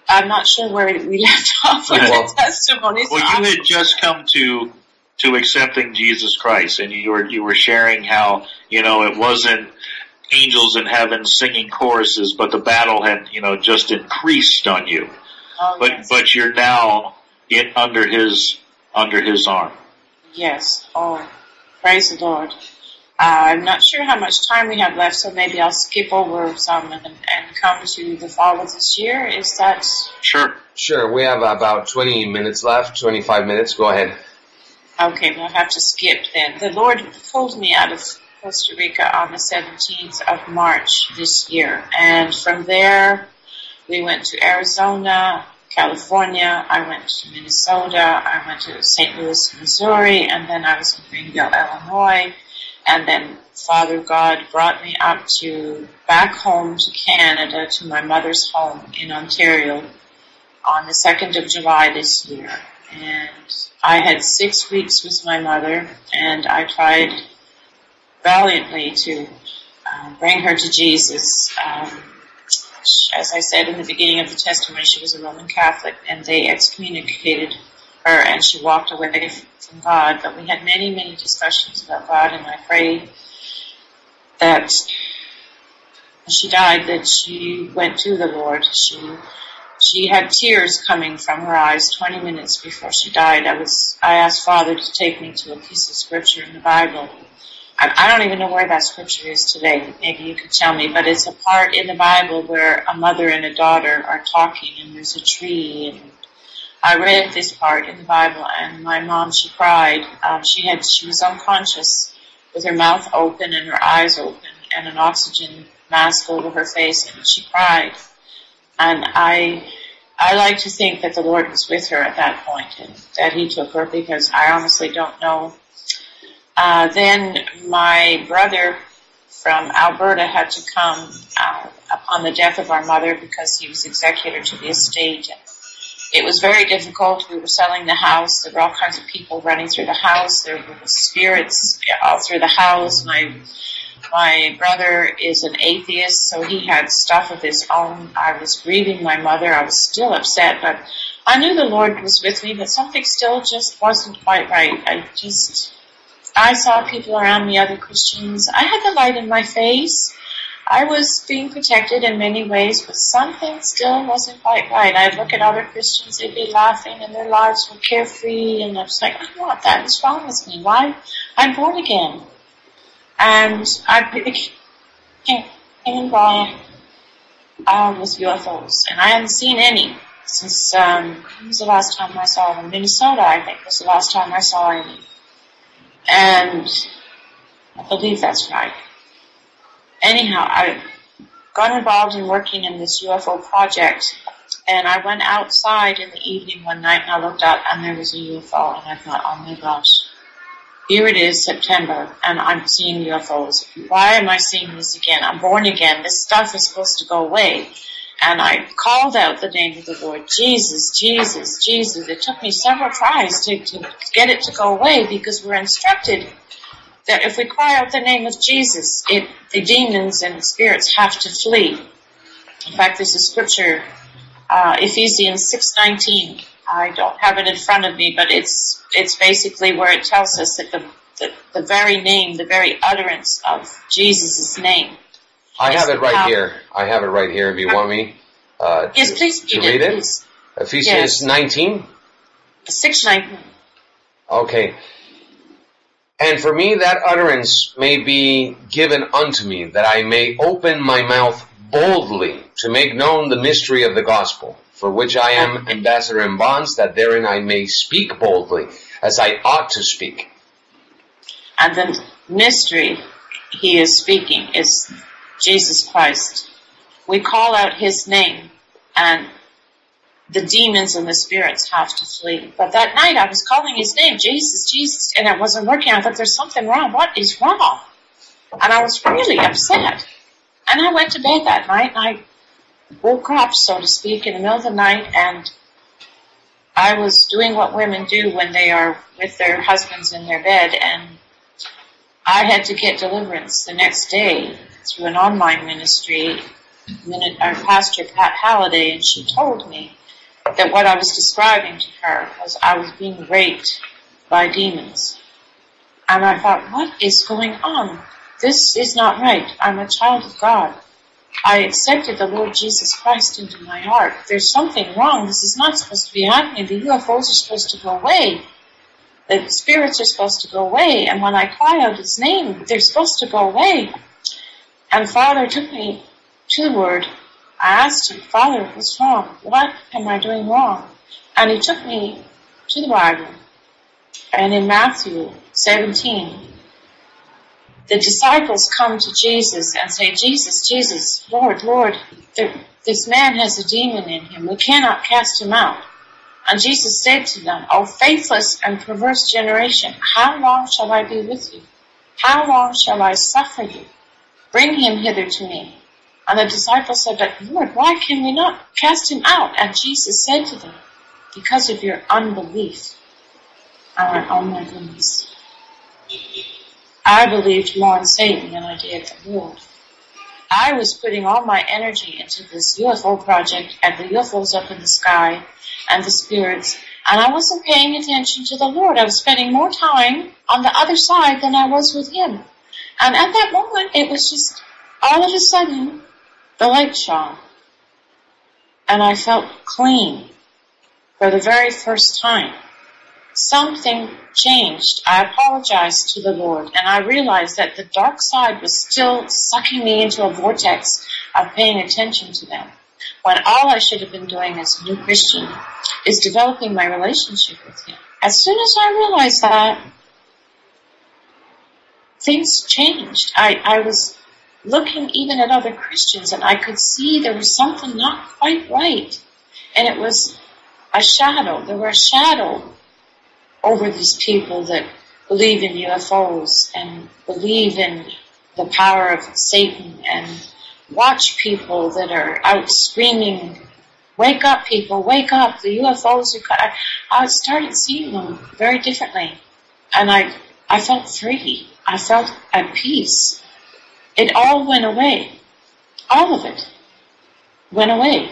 [SPEAKER 3] I'm not sure where we left off with
[SPEAKER 2] well,
[SPEAKER 3] the testimony.
[SPEAKER 2] Well, you had just come to to accepting Jesus Christ, and you were you were sharing how, you know, it wasn't angels in heaven singing choruses, but the battle had, you know, just increased on you.
[SPEAKER 3] Oh,
[SPEAKER 2] but
[SPEAKER 3] yes.
[SPEAKER 2] but you're now in under his under his arm.
[SPEAKER 3] Yes. Oh, praise the Lord. Uh, I'm not sure how much time we have left, so maybe I'll skip over some and, and come to the fall of this year. Is that...
[SPEAKER 2] Sure.
[SPEAKER 1] Sure. We have about twenty minutes left, twenty-five minutes. Go ahead.
[SPEAKER 3] Okay, we'll have to skip then. The Lord pulled me out of Costa Rica on the seventeenth of March this year. And from there, we went to Arizona, California. I went to Minnesota. I went to Saint Louis, Missouri. And then I was in Greenville, Illinois. And then Father God brought me up to back home to Canada, to my mother's home in Ontario on the second of July this year. And I had six weeks with my mother, and I tried valiantly to uh, bring her to Jesus. Um, as I said in the beginning of the testimony, she was a Roman Catholic, and they excommunicated her, and she walked away from God. But we had many, many discussions about God, and I prayed that when she died, that she went to the Lord. She she had tears coming from her eyes twenty minutes before she died. I was I asked Father to take me to a piece of scripture in the Bible. I, I don't even know where that scripture is today. Maybe you could tell me, but it's a part in the Bible where a mother and a daughter are talking, and there's a tree, and I read this part in the Bible, and my mom, she cried. Um, she had, she was unconscious with her mouth open and her eyes open and an oxygen mask over her face, and she cried. And I, I like to think that the Lord was with her at that point and that He took her, because I honestly don't know. Uh, then my brother from Alberta had to come uh, upon the death of our mother, because he was executor to the estate. It was very difficult. We were selling the house. There were all kinds of people running through the house. There were spirits all through the house. My my brother is an atheist, so he had stuff of his own. I was grieving my mother. I was still upset, but I knew the Lord was with me, but something still just wasn't quite right. I just, I saw people around me, other Christians. I had the light in my face. I was being protected in many ways, but something still wasn't quite right. I'd look at other Christians, they'd be laughing, and their lives were carefree, and I was like, I want that. What's wrong with me? Why? I'm born again. And I became involved uh, with U F Os, and I hadn't seen any since, um, when was the last time I saw them? Minnesota, I think, was the last time I saw any. And I believe that's right. Anyhow, I got involved in working in this U F O project, and I went outside in the evening one night, and I looked out, and there was a U F O, and I thought, oh my gosh, here it is, September, and I'm seeing U F Os. Why am I seeing this again? I'm born again. This stuff is supposed to go away. And I called out the name of the Lord, Jesus, Jesus, Jesus. It took me several tries to, to get it to go away, because we're instructed that if we cry out the name of Jesus, it, the demons and the spirits have to flee. In fact, there's a scripture, uh, Ephesians six nineteen. I don't have it in front of me, but it's it's basically where it tells us that the, the, the very name, the very utterance of Jesus' name.
[SPEAKER 1] I have it right power. here. I have it right here if you want me uh,
[SPEAKER 3] yes,
[SPEAKER 1] to,
[SPEAKER 3] please
[SPEAKER 1] to
[SPEAKER 3] read
[SPEAKER 1] read
[SPEAKER 3] it.
[SPEAKER 1] it.
[SPEAKER 3] Please.
[SPEAKER 1] Ephesians
[SPEAKER 3] yes.
[SPEAKER 1] nineteen?
[SPEAKER 3] six nineteen.
[SPEAKER 1] Okay. And for me that utterance may be given unto me, that I may open my mouth boldly to make known the mystery of the gospel, for which I am ambassador in bonds, that therein I may speak boldly, as I ought to speak.
[SPEAKER 3] And the mystery he is speaking is Jesus Christ. We call out his name, and the demons and the spirits have to flee. But that night I was calling his name, Jesus, Jesus, and it wasn't working. I thought, there's something wrong. What is wrong? And I was really upset. And I went to bed that night, and I woke up, so to speak, in the middle of the night, and I was doing what women do when they are with their husbands in their bed, and I had to get deliverance the next day through an online ministry, our pastor, Pat Halliday, and she told me that what I was describing to her was I was being raped by demons. And I thought, what is going on? This is not right. I'm a child of God. I accepted the Lord Jesus Christ into my heart. There's something wrong. This is not supposed to be happening. The U F Os are supposed to go away. The spirits are supposed to go away. And when I cry out His name, they're supposed to go away. And Father took me to the Word. I asked Him, Father, what's wrong? What am I doing wrong? And He took me to the Bible. And in Matthew seventeen, the disciples come to Jesus and say, Jesus, Jesus, Lord, Lord, there, this man has a demon in him. We cannot cast him out. And Jesus said to them, O faithless and perverse generation, how long shall I be with you? How long shall I suffer you? Bring him hither to me. And the disciples said, but Lord, why can we not cast him out? And Jesus said to them, because of your unbelief. I went, oh my goodness. I believed more in Satan than I did the Lord. I was putting all my energy into this U F O project and the U F Os up in the sky and the spirits, and I wasn't paying attention to the Lord. I was spending more time on the other side than I was with Him. And at that moment, it was just, all of a sudden, the light shone. And I felt clean for the very first time. Something changed. I apologized to the Lord, and I realized that the dark side was still sucking me into a vortex of paying attention to them, when all I should have been doing as a new Christian is developing my relationship with Him. As soon as I realized that, things changed. I, I was looking even at other Christians, and I could see there was something not quite right. And it was a shadow. There were a shadow over these people that believe in U F Os and believe in the power of Satan and watch people that are out screaming, wake up people, wake up, the U F Os are coming. I started seeing them very differently. And I, I felt free. I felt at peace. It all went away. All of it went away.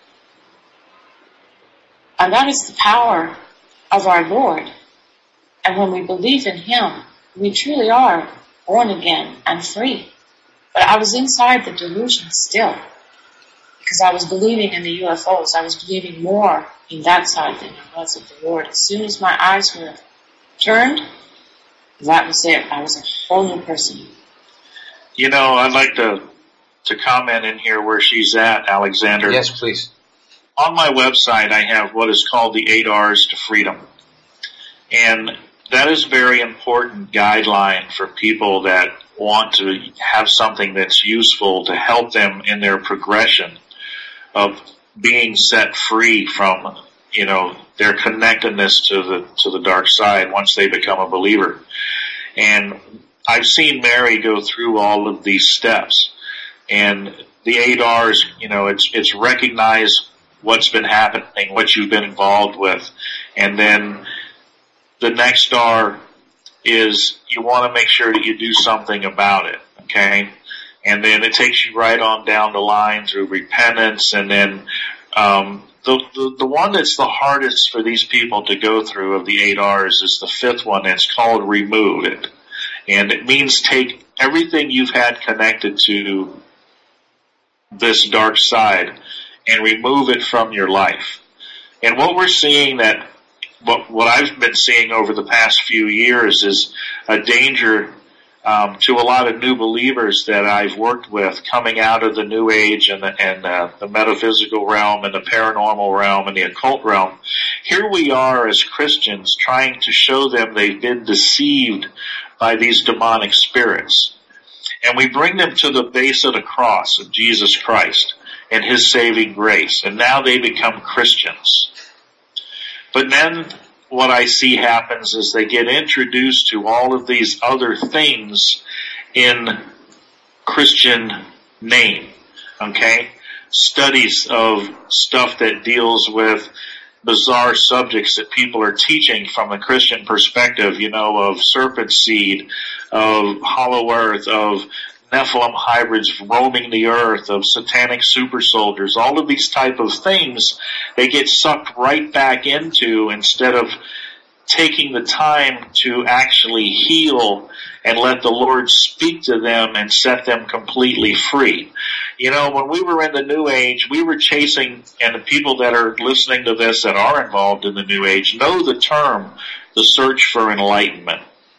[SPEAKER 3] And that is the power of our Lord. And when we believe in Him, we truly are born again and free. But I was inside the delusion still, because I was believing in the U F Os. I was believing more in that side than I was of the Lord. As soon as my eyes were turned, that was it. I was a whole new person.
[SPEAKER 2] You know, I'd like to to comment in here where she's at, Alexander.
[SPEAKER 1] Yes, please.
[SPEAKER 2] On my website, I have what is called the eight R's to freedom. And that is a very important guideline for people that want to have something that's useful to help them in their progression of being set free from, you know, their connectedness to the, to the dark side once they become a believer. And I've seen Mary go through all of these steps. And the eight R's, you know, it's, it's recognize what's been happening, what you've been involved with. And then the next R is you want to make sure that you do something about it, okay? And then it takes you right on down the line through repentance. And then um, the, the, the one that's the hardest for these people to go through of the eight R's is the fifth one. It's called remove it. And it means take everything you've had connected to this dark side and remove it from your life. And what we're seeing that, what, what I've been seeing over the past few years is a danger um, to a lot of new believers that I've worked with coming out of the New Age and the, and uh, the metaphysical realm and the paranormal realm and the occult realm. Here we are as Christians trying to show them they've been deceived by these demonic spirits. And we bring them to the base of the cross of Jesus Christ and His saving grace. And now they become Christians. But then what I see happens is they get introduced to all of these other things in Christian name. Okay? Studies of stuff that deals with bizarre subjects that people are teaching from a Christian perspective, you know, of serpent seed, of hollow earth, of Nephilim hybrids roaming the earth, of satanic super soldiers, all of these type of things they get sucked right back into instead of taking the time to actually heal and let the Lord speak to them and set them completely free. You know, when we were in the New Age, we were chasing, and the people that are listening to this that are involved in the New Age know the term, the search for enlightenment.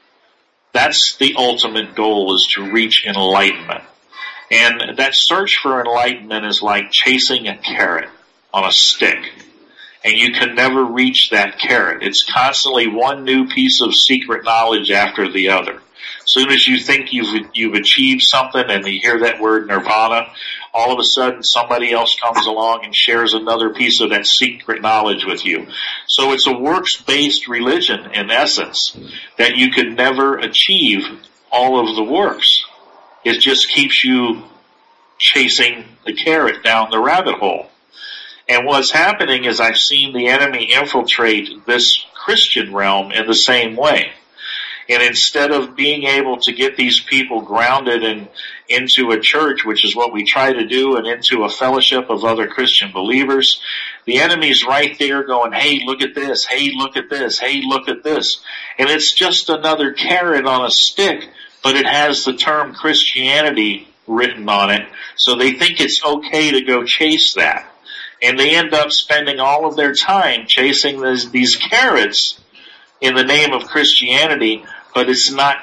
[SPEAKER 2] That's the ultimate goal, is to reach enlightenment. And that search for enlightenment is like chasing a carrot on a stick. And you can never reach that carrot. It's constantly one new piece of secret knowledge after the other. As soon as you think you've you've achieved something and you hear that word nirvana, all of a sudden somebody else comes along and shares another piece of that secret knowledge with you. So it's a works-based religion in essence, that you could never achieve all of the works. It just keeps you chasing the carrot down the rabbit hole. And what's happening is I've seen the enemy infiltrate this Christian realm in the same way. And instead of being able to get these people grounded in, into a church, which is what we try to do, and into a fellowship of other Christian believers, the enemy's right there going, hey, look at this, hey, look at this, hey, look at this. And it's just another carrot on a stick, but it has the term Christianity written on it, so they think it's okay to go chase that. And they end up spending all of their time chasing this, these carrots in the name of Christianity, but it's not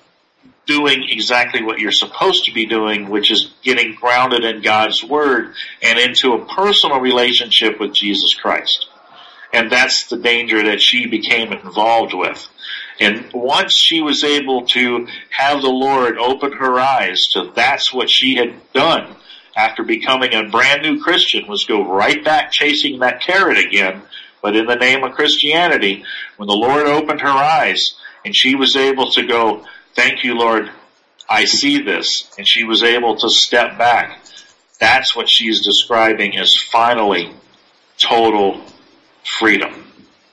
[SPEAKER 2] doing exactly what you're supposed to be doing, which is getting grounded in God's Word and into a personal relationship with Jesus Christ. And that's the danger that she became involved with. And once she was able to have the Lord open her eyes to that's what she had done after becoming a brand new Christian, was go right back chasing that carrot again, but in the name of Christianity, when the Lord opened her eyes and she was able to go, thank you, Lord, I see this, and she was able to step back, that's what she's describing as finally total freedom.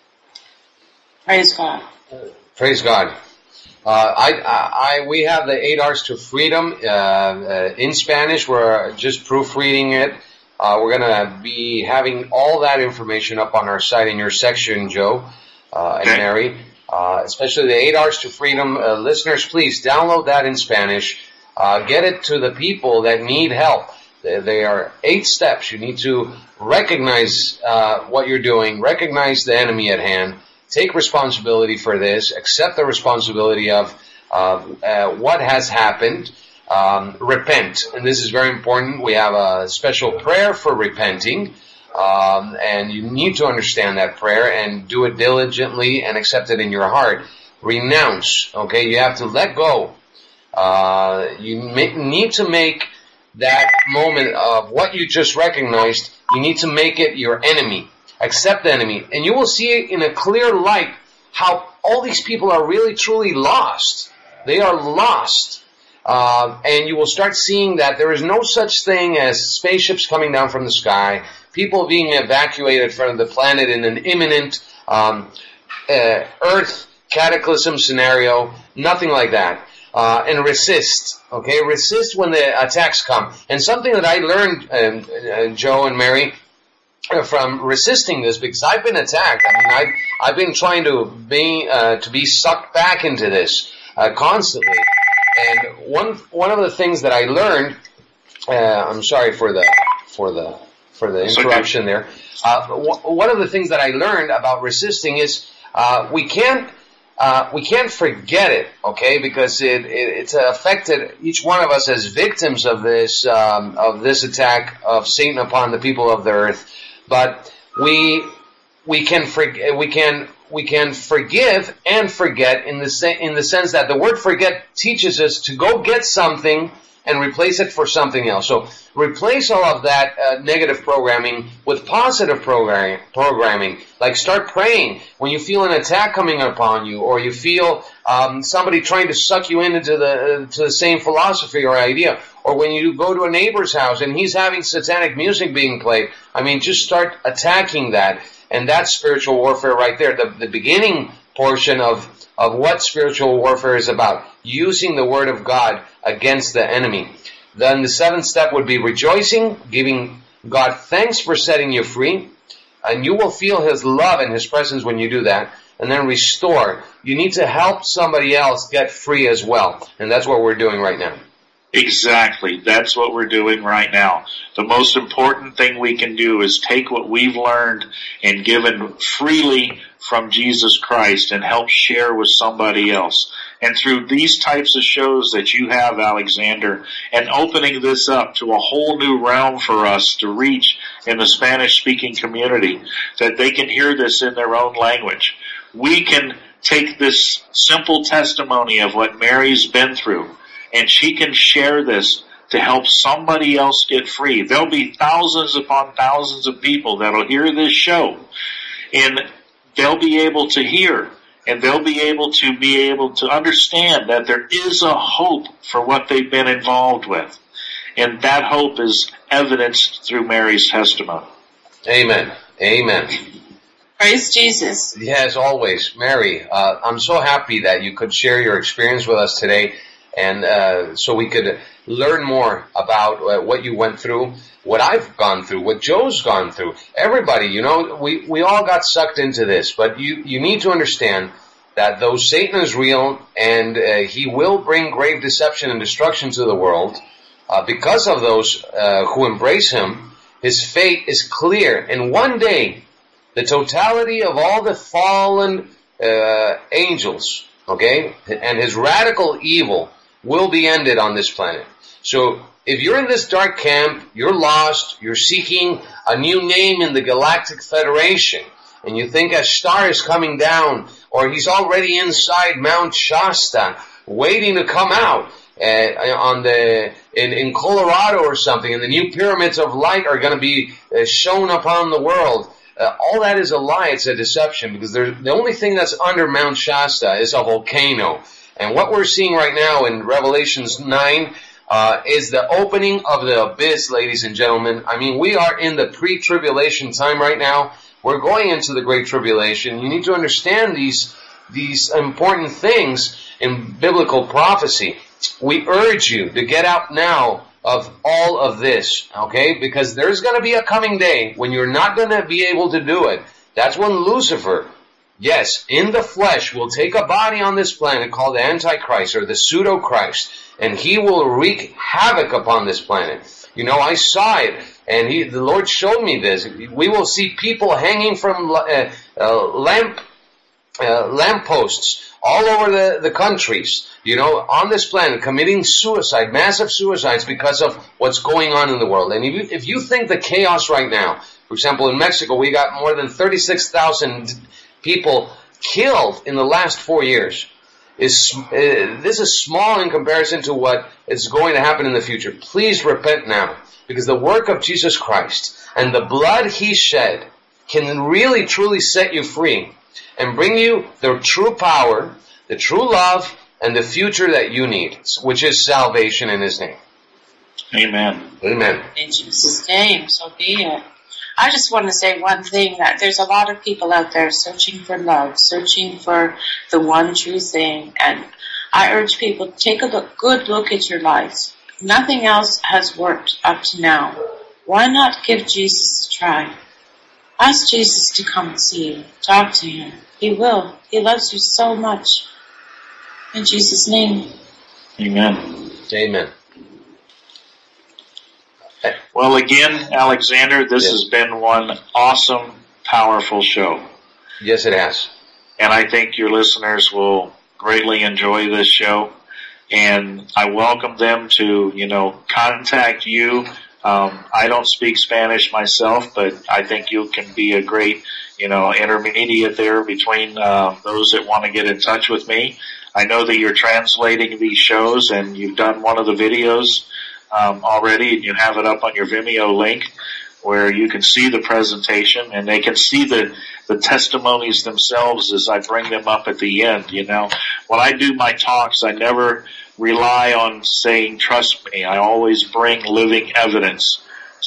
[SPEAKER 3] Praise God.
[SPEAKER 1] Praise God. Uh, I, I, we have the eight R's to freedom, uh, uh, in Spanish. We're just proofreading it. Uh, we're gonna be having all that information up on our site in your section, Joe, uh, and Mary. Uh, especially the eight R's to freedom. Uh, listeners, please download that in Spanish. Uh, get it to the people that need help. They, they are eight steps. You need to recognize, uh, what you're doing, recognize the enemy at hand, take responsibility for this, accept the responsibility of uh, uh, what has happened, um, repent. And this is very important. We have a special prayer for repenting, um, and you need to understand that prayer and do it diligently and accept it in your heart. Renounce, okay? You have to let go. Uh, you may, need to make that moment of what you just recognized, you need to make it your enemy. Accept the enemy. And you will see in a clear light how all these people are really truly lost. They are lost. Uh, and you will start seeing that there is no such thing as spaceships coming down from the sky, people being evacuated from the planet in an imminent um, uh, Earth cataclysm scenario, nothing like that. Uh, and resist, okay? Resist when the attacks come. And something that I learned, um, uh, Joe and Mary, from resisting this, because I've been attacked. I mean, I've, I've been trying to be, uh, to be sucked back into this, uh, constantly. And one, one of the things that I learned, uh, I'm sorry for the, for the, for the interruption there. Uh, w- one of the things that I learned about resisting is, uh, we can't, uh, we can't forget it, okay? Because it, it, it's affected each one of us as victims of this, um, of this attack of Satan upon the people of the earth. But we we can forg- we can we can forgive and forget in the se- in the sense that the word forget teaches us to go get something and replace it for something else. So replace all of that uh, negative programming with positive programming. Programming, like start praying when you feel an attack coming upon you, or you feel um, somebody trying to suck you into the uh, to the same philosophy or idea. Or when you go to a neighbor's house and he's having satanic music being played, I mean, just start attacking that. And that's spiritual warfare right there. The, the beginning portion of, of what spiritual warfare is about, using the Word of God against the enemy. Then the seventh step would be rejoicing, giving God thanks for setting you free, and you will feel His love and His presence when you do that. And then restore. You need to help somebody else get free as well, and that's what we're doing right now.
[SPEAKER 2] Exactly. That's what we're doing right now. The most important thing we can do is take what we've learned and given freely from Jesus Christ and help share with somebody else. And through these types of shows that you have, Alexander, and opening this up to a whole new realm for us to reach in the Spanish-speaking community, that they can hear this in their own language. We can take this simple testimony of what Mary's been through, and she can share this to help somebody else get free. There'll be thousands upon thousands of people that'll hear this show, and they'll be able to hear, and they'll be able to be able to understand that there is a hope for what they've been involved with. And that hope is evidenced through Mary's testimony.
[SPEAKER 1] Amen. Amen.
[SPEAKER 3] Praise Jesus.
[SPEAKER 1] Yes, always. Mary, uh, I'm so happy that you could share your experience with us today, and uh, so we could learn more about uh, what you went through, what I've gone through, what Joe's gone through. Everybody, you know, we, we all got sucked into this, but you, you need to understand that though Satan is real and uh, he will bring grave deception and destruction to the world, uh, because of those uh, who embrace him, his fate is clear. And one day, the totality of all the fallen uh, angels, okay, and his radical evil will be ended on this planet. So if you're in this dark camp, you're lost, you're seeking a new name in the Galactic Federation, and you think a star is coming down, or he's already inside Mount Shasta, waiting to come out uh, on the in, in Colorado or something, and the new pyramids of light are going to be uh, shown upon the world. Uh, all that is a lie. It's a deception, because the only thing that's under Mount Shasta is a volcano. And what we're seeing right now in Revelations nine uh, is the opening of the abyss, ladies and gentlemen. I mean, we are in the pre-tribulation time right now. We're going into the Great Tribulation. You need to understand these these important things in biblical prophecy. We urge you to get out now of all of this, okay? Because there's going to be a coming day when you're not going to be able to do it. That's when Lucifer, yes, in the flesh, will take a body on this planet called the Antichrist or the Pseudo-Christ, and he will wreak havoc upon this planet. You know, I saw it, and he, the Lord showed me this. We will see people hanging from uh, uh, lamp uh, lampposts all over the, the countries, you know, on this planet, committing suicide, massive suicides because of what's going on in the world. And if you, if you think the chaos right now, for example, in Mexico, we got more than thirty-six thousand people killed in the last four years. Is uh, this is small in comparison to what is going to happen in the future. Please repent now, because the work of Jesus Christ and the blood He shed can really truly set you free and bring you the true power, the true love, and the future that you need, which is salvation in His name.
[SPEAKER 2] Amen.
[SPEAKER 1] Amen.
[SPEAKER 3] In Jesus' name, so be it. I just want to say one thing, that there's a lot of people out there searching for love, searching for the one true thing. And I urge people to take a look, good look at your lives. Nothing else has worked up to now. Why not give Jesus a try? Ask Jesus to come and see you. Talk to Him. He will. He loves you so much. In Jesus' name.
[SPEAKER 2] Amen.
[SPEAKER 1] Amen.
[SPEAKER 2] Well, again, Alexander, this yes. has been one awesome, powerful show.
[SPEAKER 1] Yes, it has.
[SPEAKER 2] And I think your listeners will greatly enjoy this show. And I welcome them to, you know, contact you. Um, I don't speak Spanish myself, but I think you can be a great, you know, intermediate there between uh, those that want to get in touch with me. I know that you're translating these shows, and you've done one of the videos um, already, and you have it up on your Vimeo link where you can see the presentation, and they can see the, the testimonies themselves as I bring them up at the end. You know, when I do my talks, I never rely on saying, trust me. I always bring living evidence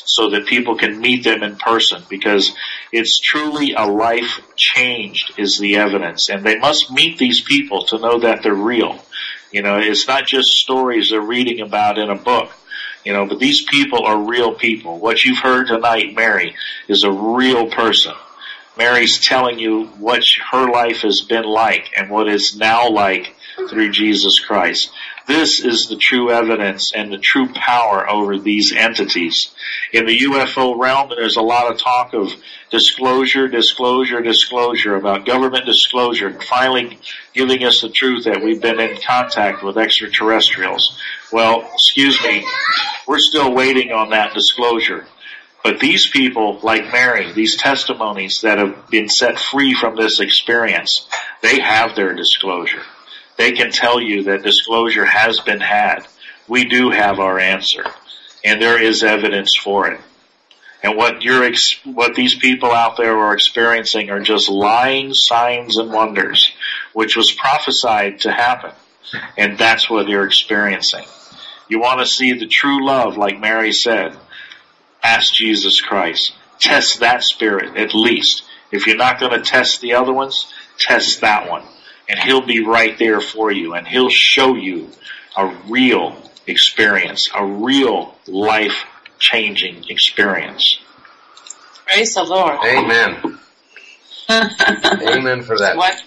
[SPEAKER 2] so that people can meet them in person, because it's truly a life changed is the evidence. And they must meet these people to know that they're real. You know, it's not just stories they're reading about in a book. You know, but these people are real people. What you've heard tonight, Mary, is a real person. Mary's telling you what her life has been like and what it's now like through Jesus Christ. This is the true evidence and the true power over these entities. In the U F O realm, there's a lot of talk of disclosure, disclosure, disclosure, about government disclosure, finally giving us the truth that we've been in contact with extraterrestrials. Well, excuse me, we're still waiting on that disclosure. But these people, like Mary, these testimonies that have been set free from this experience, they have their disclosure. They can tell you that disclosure has been had. We do have our answer, and there is evidence for it. And what you're, ex- what these people out there are experiencing are just lying signs and wonders, which was prophesied to happen, and that's what you're experiencing. You want to see the true love, like Mary said, ask Jesus Christ. Test that spirit, at least. If you're not going to test the other ones, test that one. And he'll be right there for you, and he'll show you a real experience, a real life-changing experience.
[SPEAKER 3] Praise the Lord.
[SPEAKER 1] Amen. Amen for that.
[SPEAKER 3] What?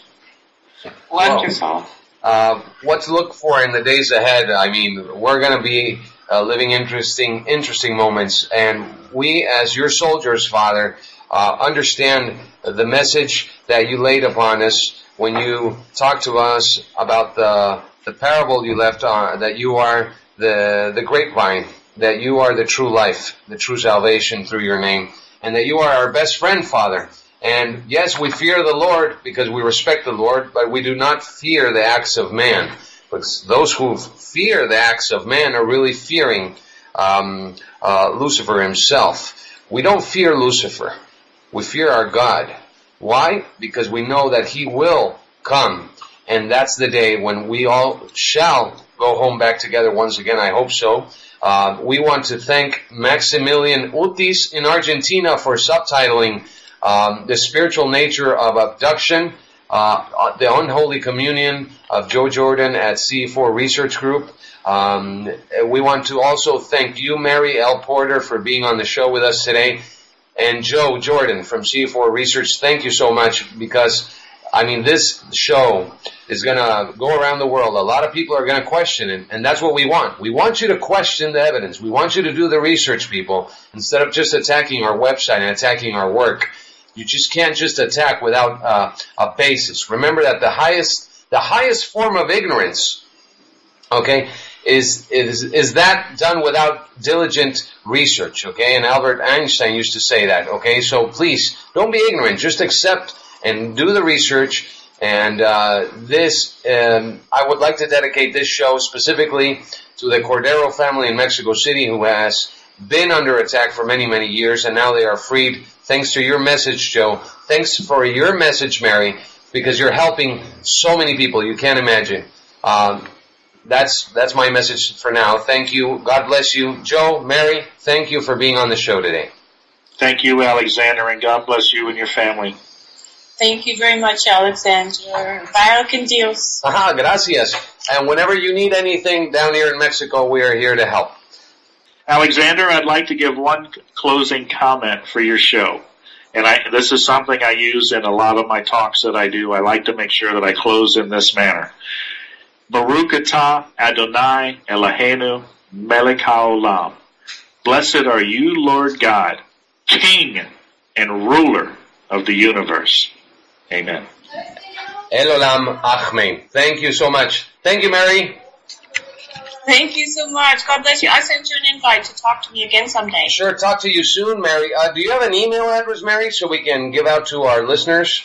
[SPEAKER 3] Wonderful.
[SPEAKER 1] Well, uh, what to look for in the days ahead? I mean, we're going to be uh, living interesting, interesting moments, and we, as your soldiers, Father, uh, understand the message that you laid upon us when you talked to us about the the parable you left on, that you are the the grapevine, that you are the true life, the true salvation through your name, and that you are our best friend, Father. And yes, we fear the Lord because we respect the Lord, but we do not fear the acts of man. But those who fear the acts of man are really fearing um, uh, Lucifer himself. We don't fear Lucifer. We fear our God. Why? Because we know that he will come, and that's the day when we all shall go home back together once again. I hope so. Uh, we want to thank Maximilian Utis in Argentina for subtitling um, the spiritual nature of abduction, uh, the unholy communion of Joe Jordan at C E four Research Group. Um, we want to also thank you, Mary L. Porter, for being on the show with us today. And Joe Jordan from C E four Research, thank you so much, because, I mean, this show is going to go around the world. A lot of people are going to question it, and that's what we want. We want you to question the evidence. We want you to do the research, people, instead of just attacking our website and attacking our work. You just can't just attack without uh, a basis. Remember that the highest, the highest form of ignorance, okay, is is is that done without diligent research, okay? And Albert Einstein used to say that, okay? So please, don't be ignorant. Just accept and do the research. And uh this, um I would like to dedicate this show specifically to the Cordero family in Mexico City, who has been under attack for many, many years, and now they are freed thanks to your message, Joe. Thanks for your message, Mary, because you're helping so many people. You can't imagine. Um That's that's my message for now. Thank you. God bless you. Joe, Mary, thank you for being on the show today.
[SPEAKER 2] Thank you, Alexander, and God bless you and your family.
[SPEAKER 3] Thank you very much, Alexander. Vaya con Dios.
[SPEAKER 1] Aha, gracias. And whenever you need anything down here in Mexico, we are here to help.
[SPEAKER 2] Alexander, I'd like to give one closing comment for your show. And I, this is something I use in a lot of my talks that I do. I like to make sure that I close in this manner. Baruch atah Adonai Eloheinu melech haolam. Blessed are you, Lord God, King and ruler of the universe. Amen.
[SPEAKER 1] El olam amen. Thank you so much. Thank you, Mary.
[SPEAKER 3] Thank you so much. God bless you. I sent you an invite to talk to me again someday.
[SPEAKER 1] Sure, talk to you soon, Mary. Uh, do you have an email address, Mary, so we can give out to our listeners?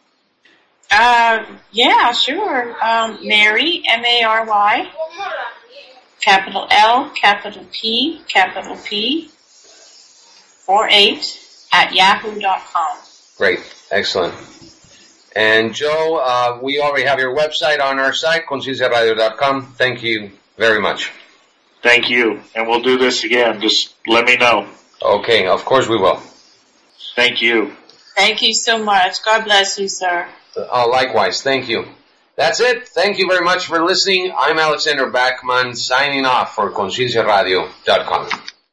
[SPEAKER 3] Uh, yeah, sure. Um, Mary, M A R Y, capital L, capital P, capital P, four eight at yahoo dot com.
[SPEAKER 1] Great. Excellent. And Joe, uh, we already have your website on our site, conciencia radio dot com. Thank you very much.
[SPEAKER 2] Thank you. And we'll do this again. Just let me know.
[SPEAKER 1] Okay, of course we will.
[SPEAKER 2] Thank you.
[SPEAKER 3] Thank you so much. God bless you, sir.
[SPEAKER 1] Uh, likewise, thank you. That's it. Thank you very much for listening. I'm Alexander Bachman, signing off for conciencia radio dot com.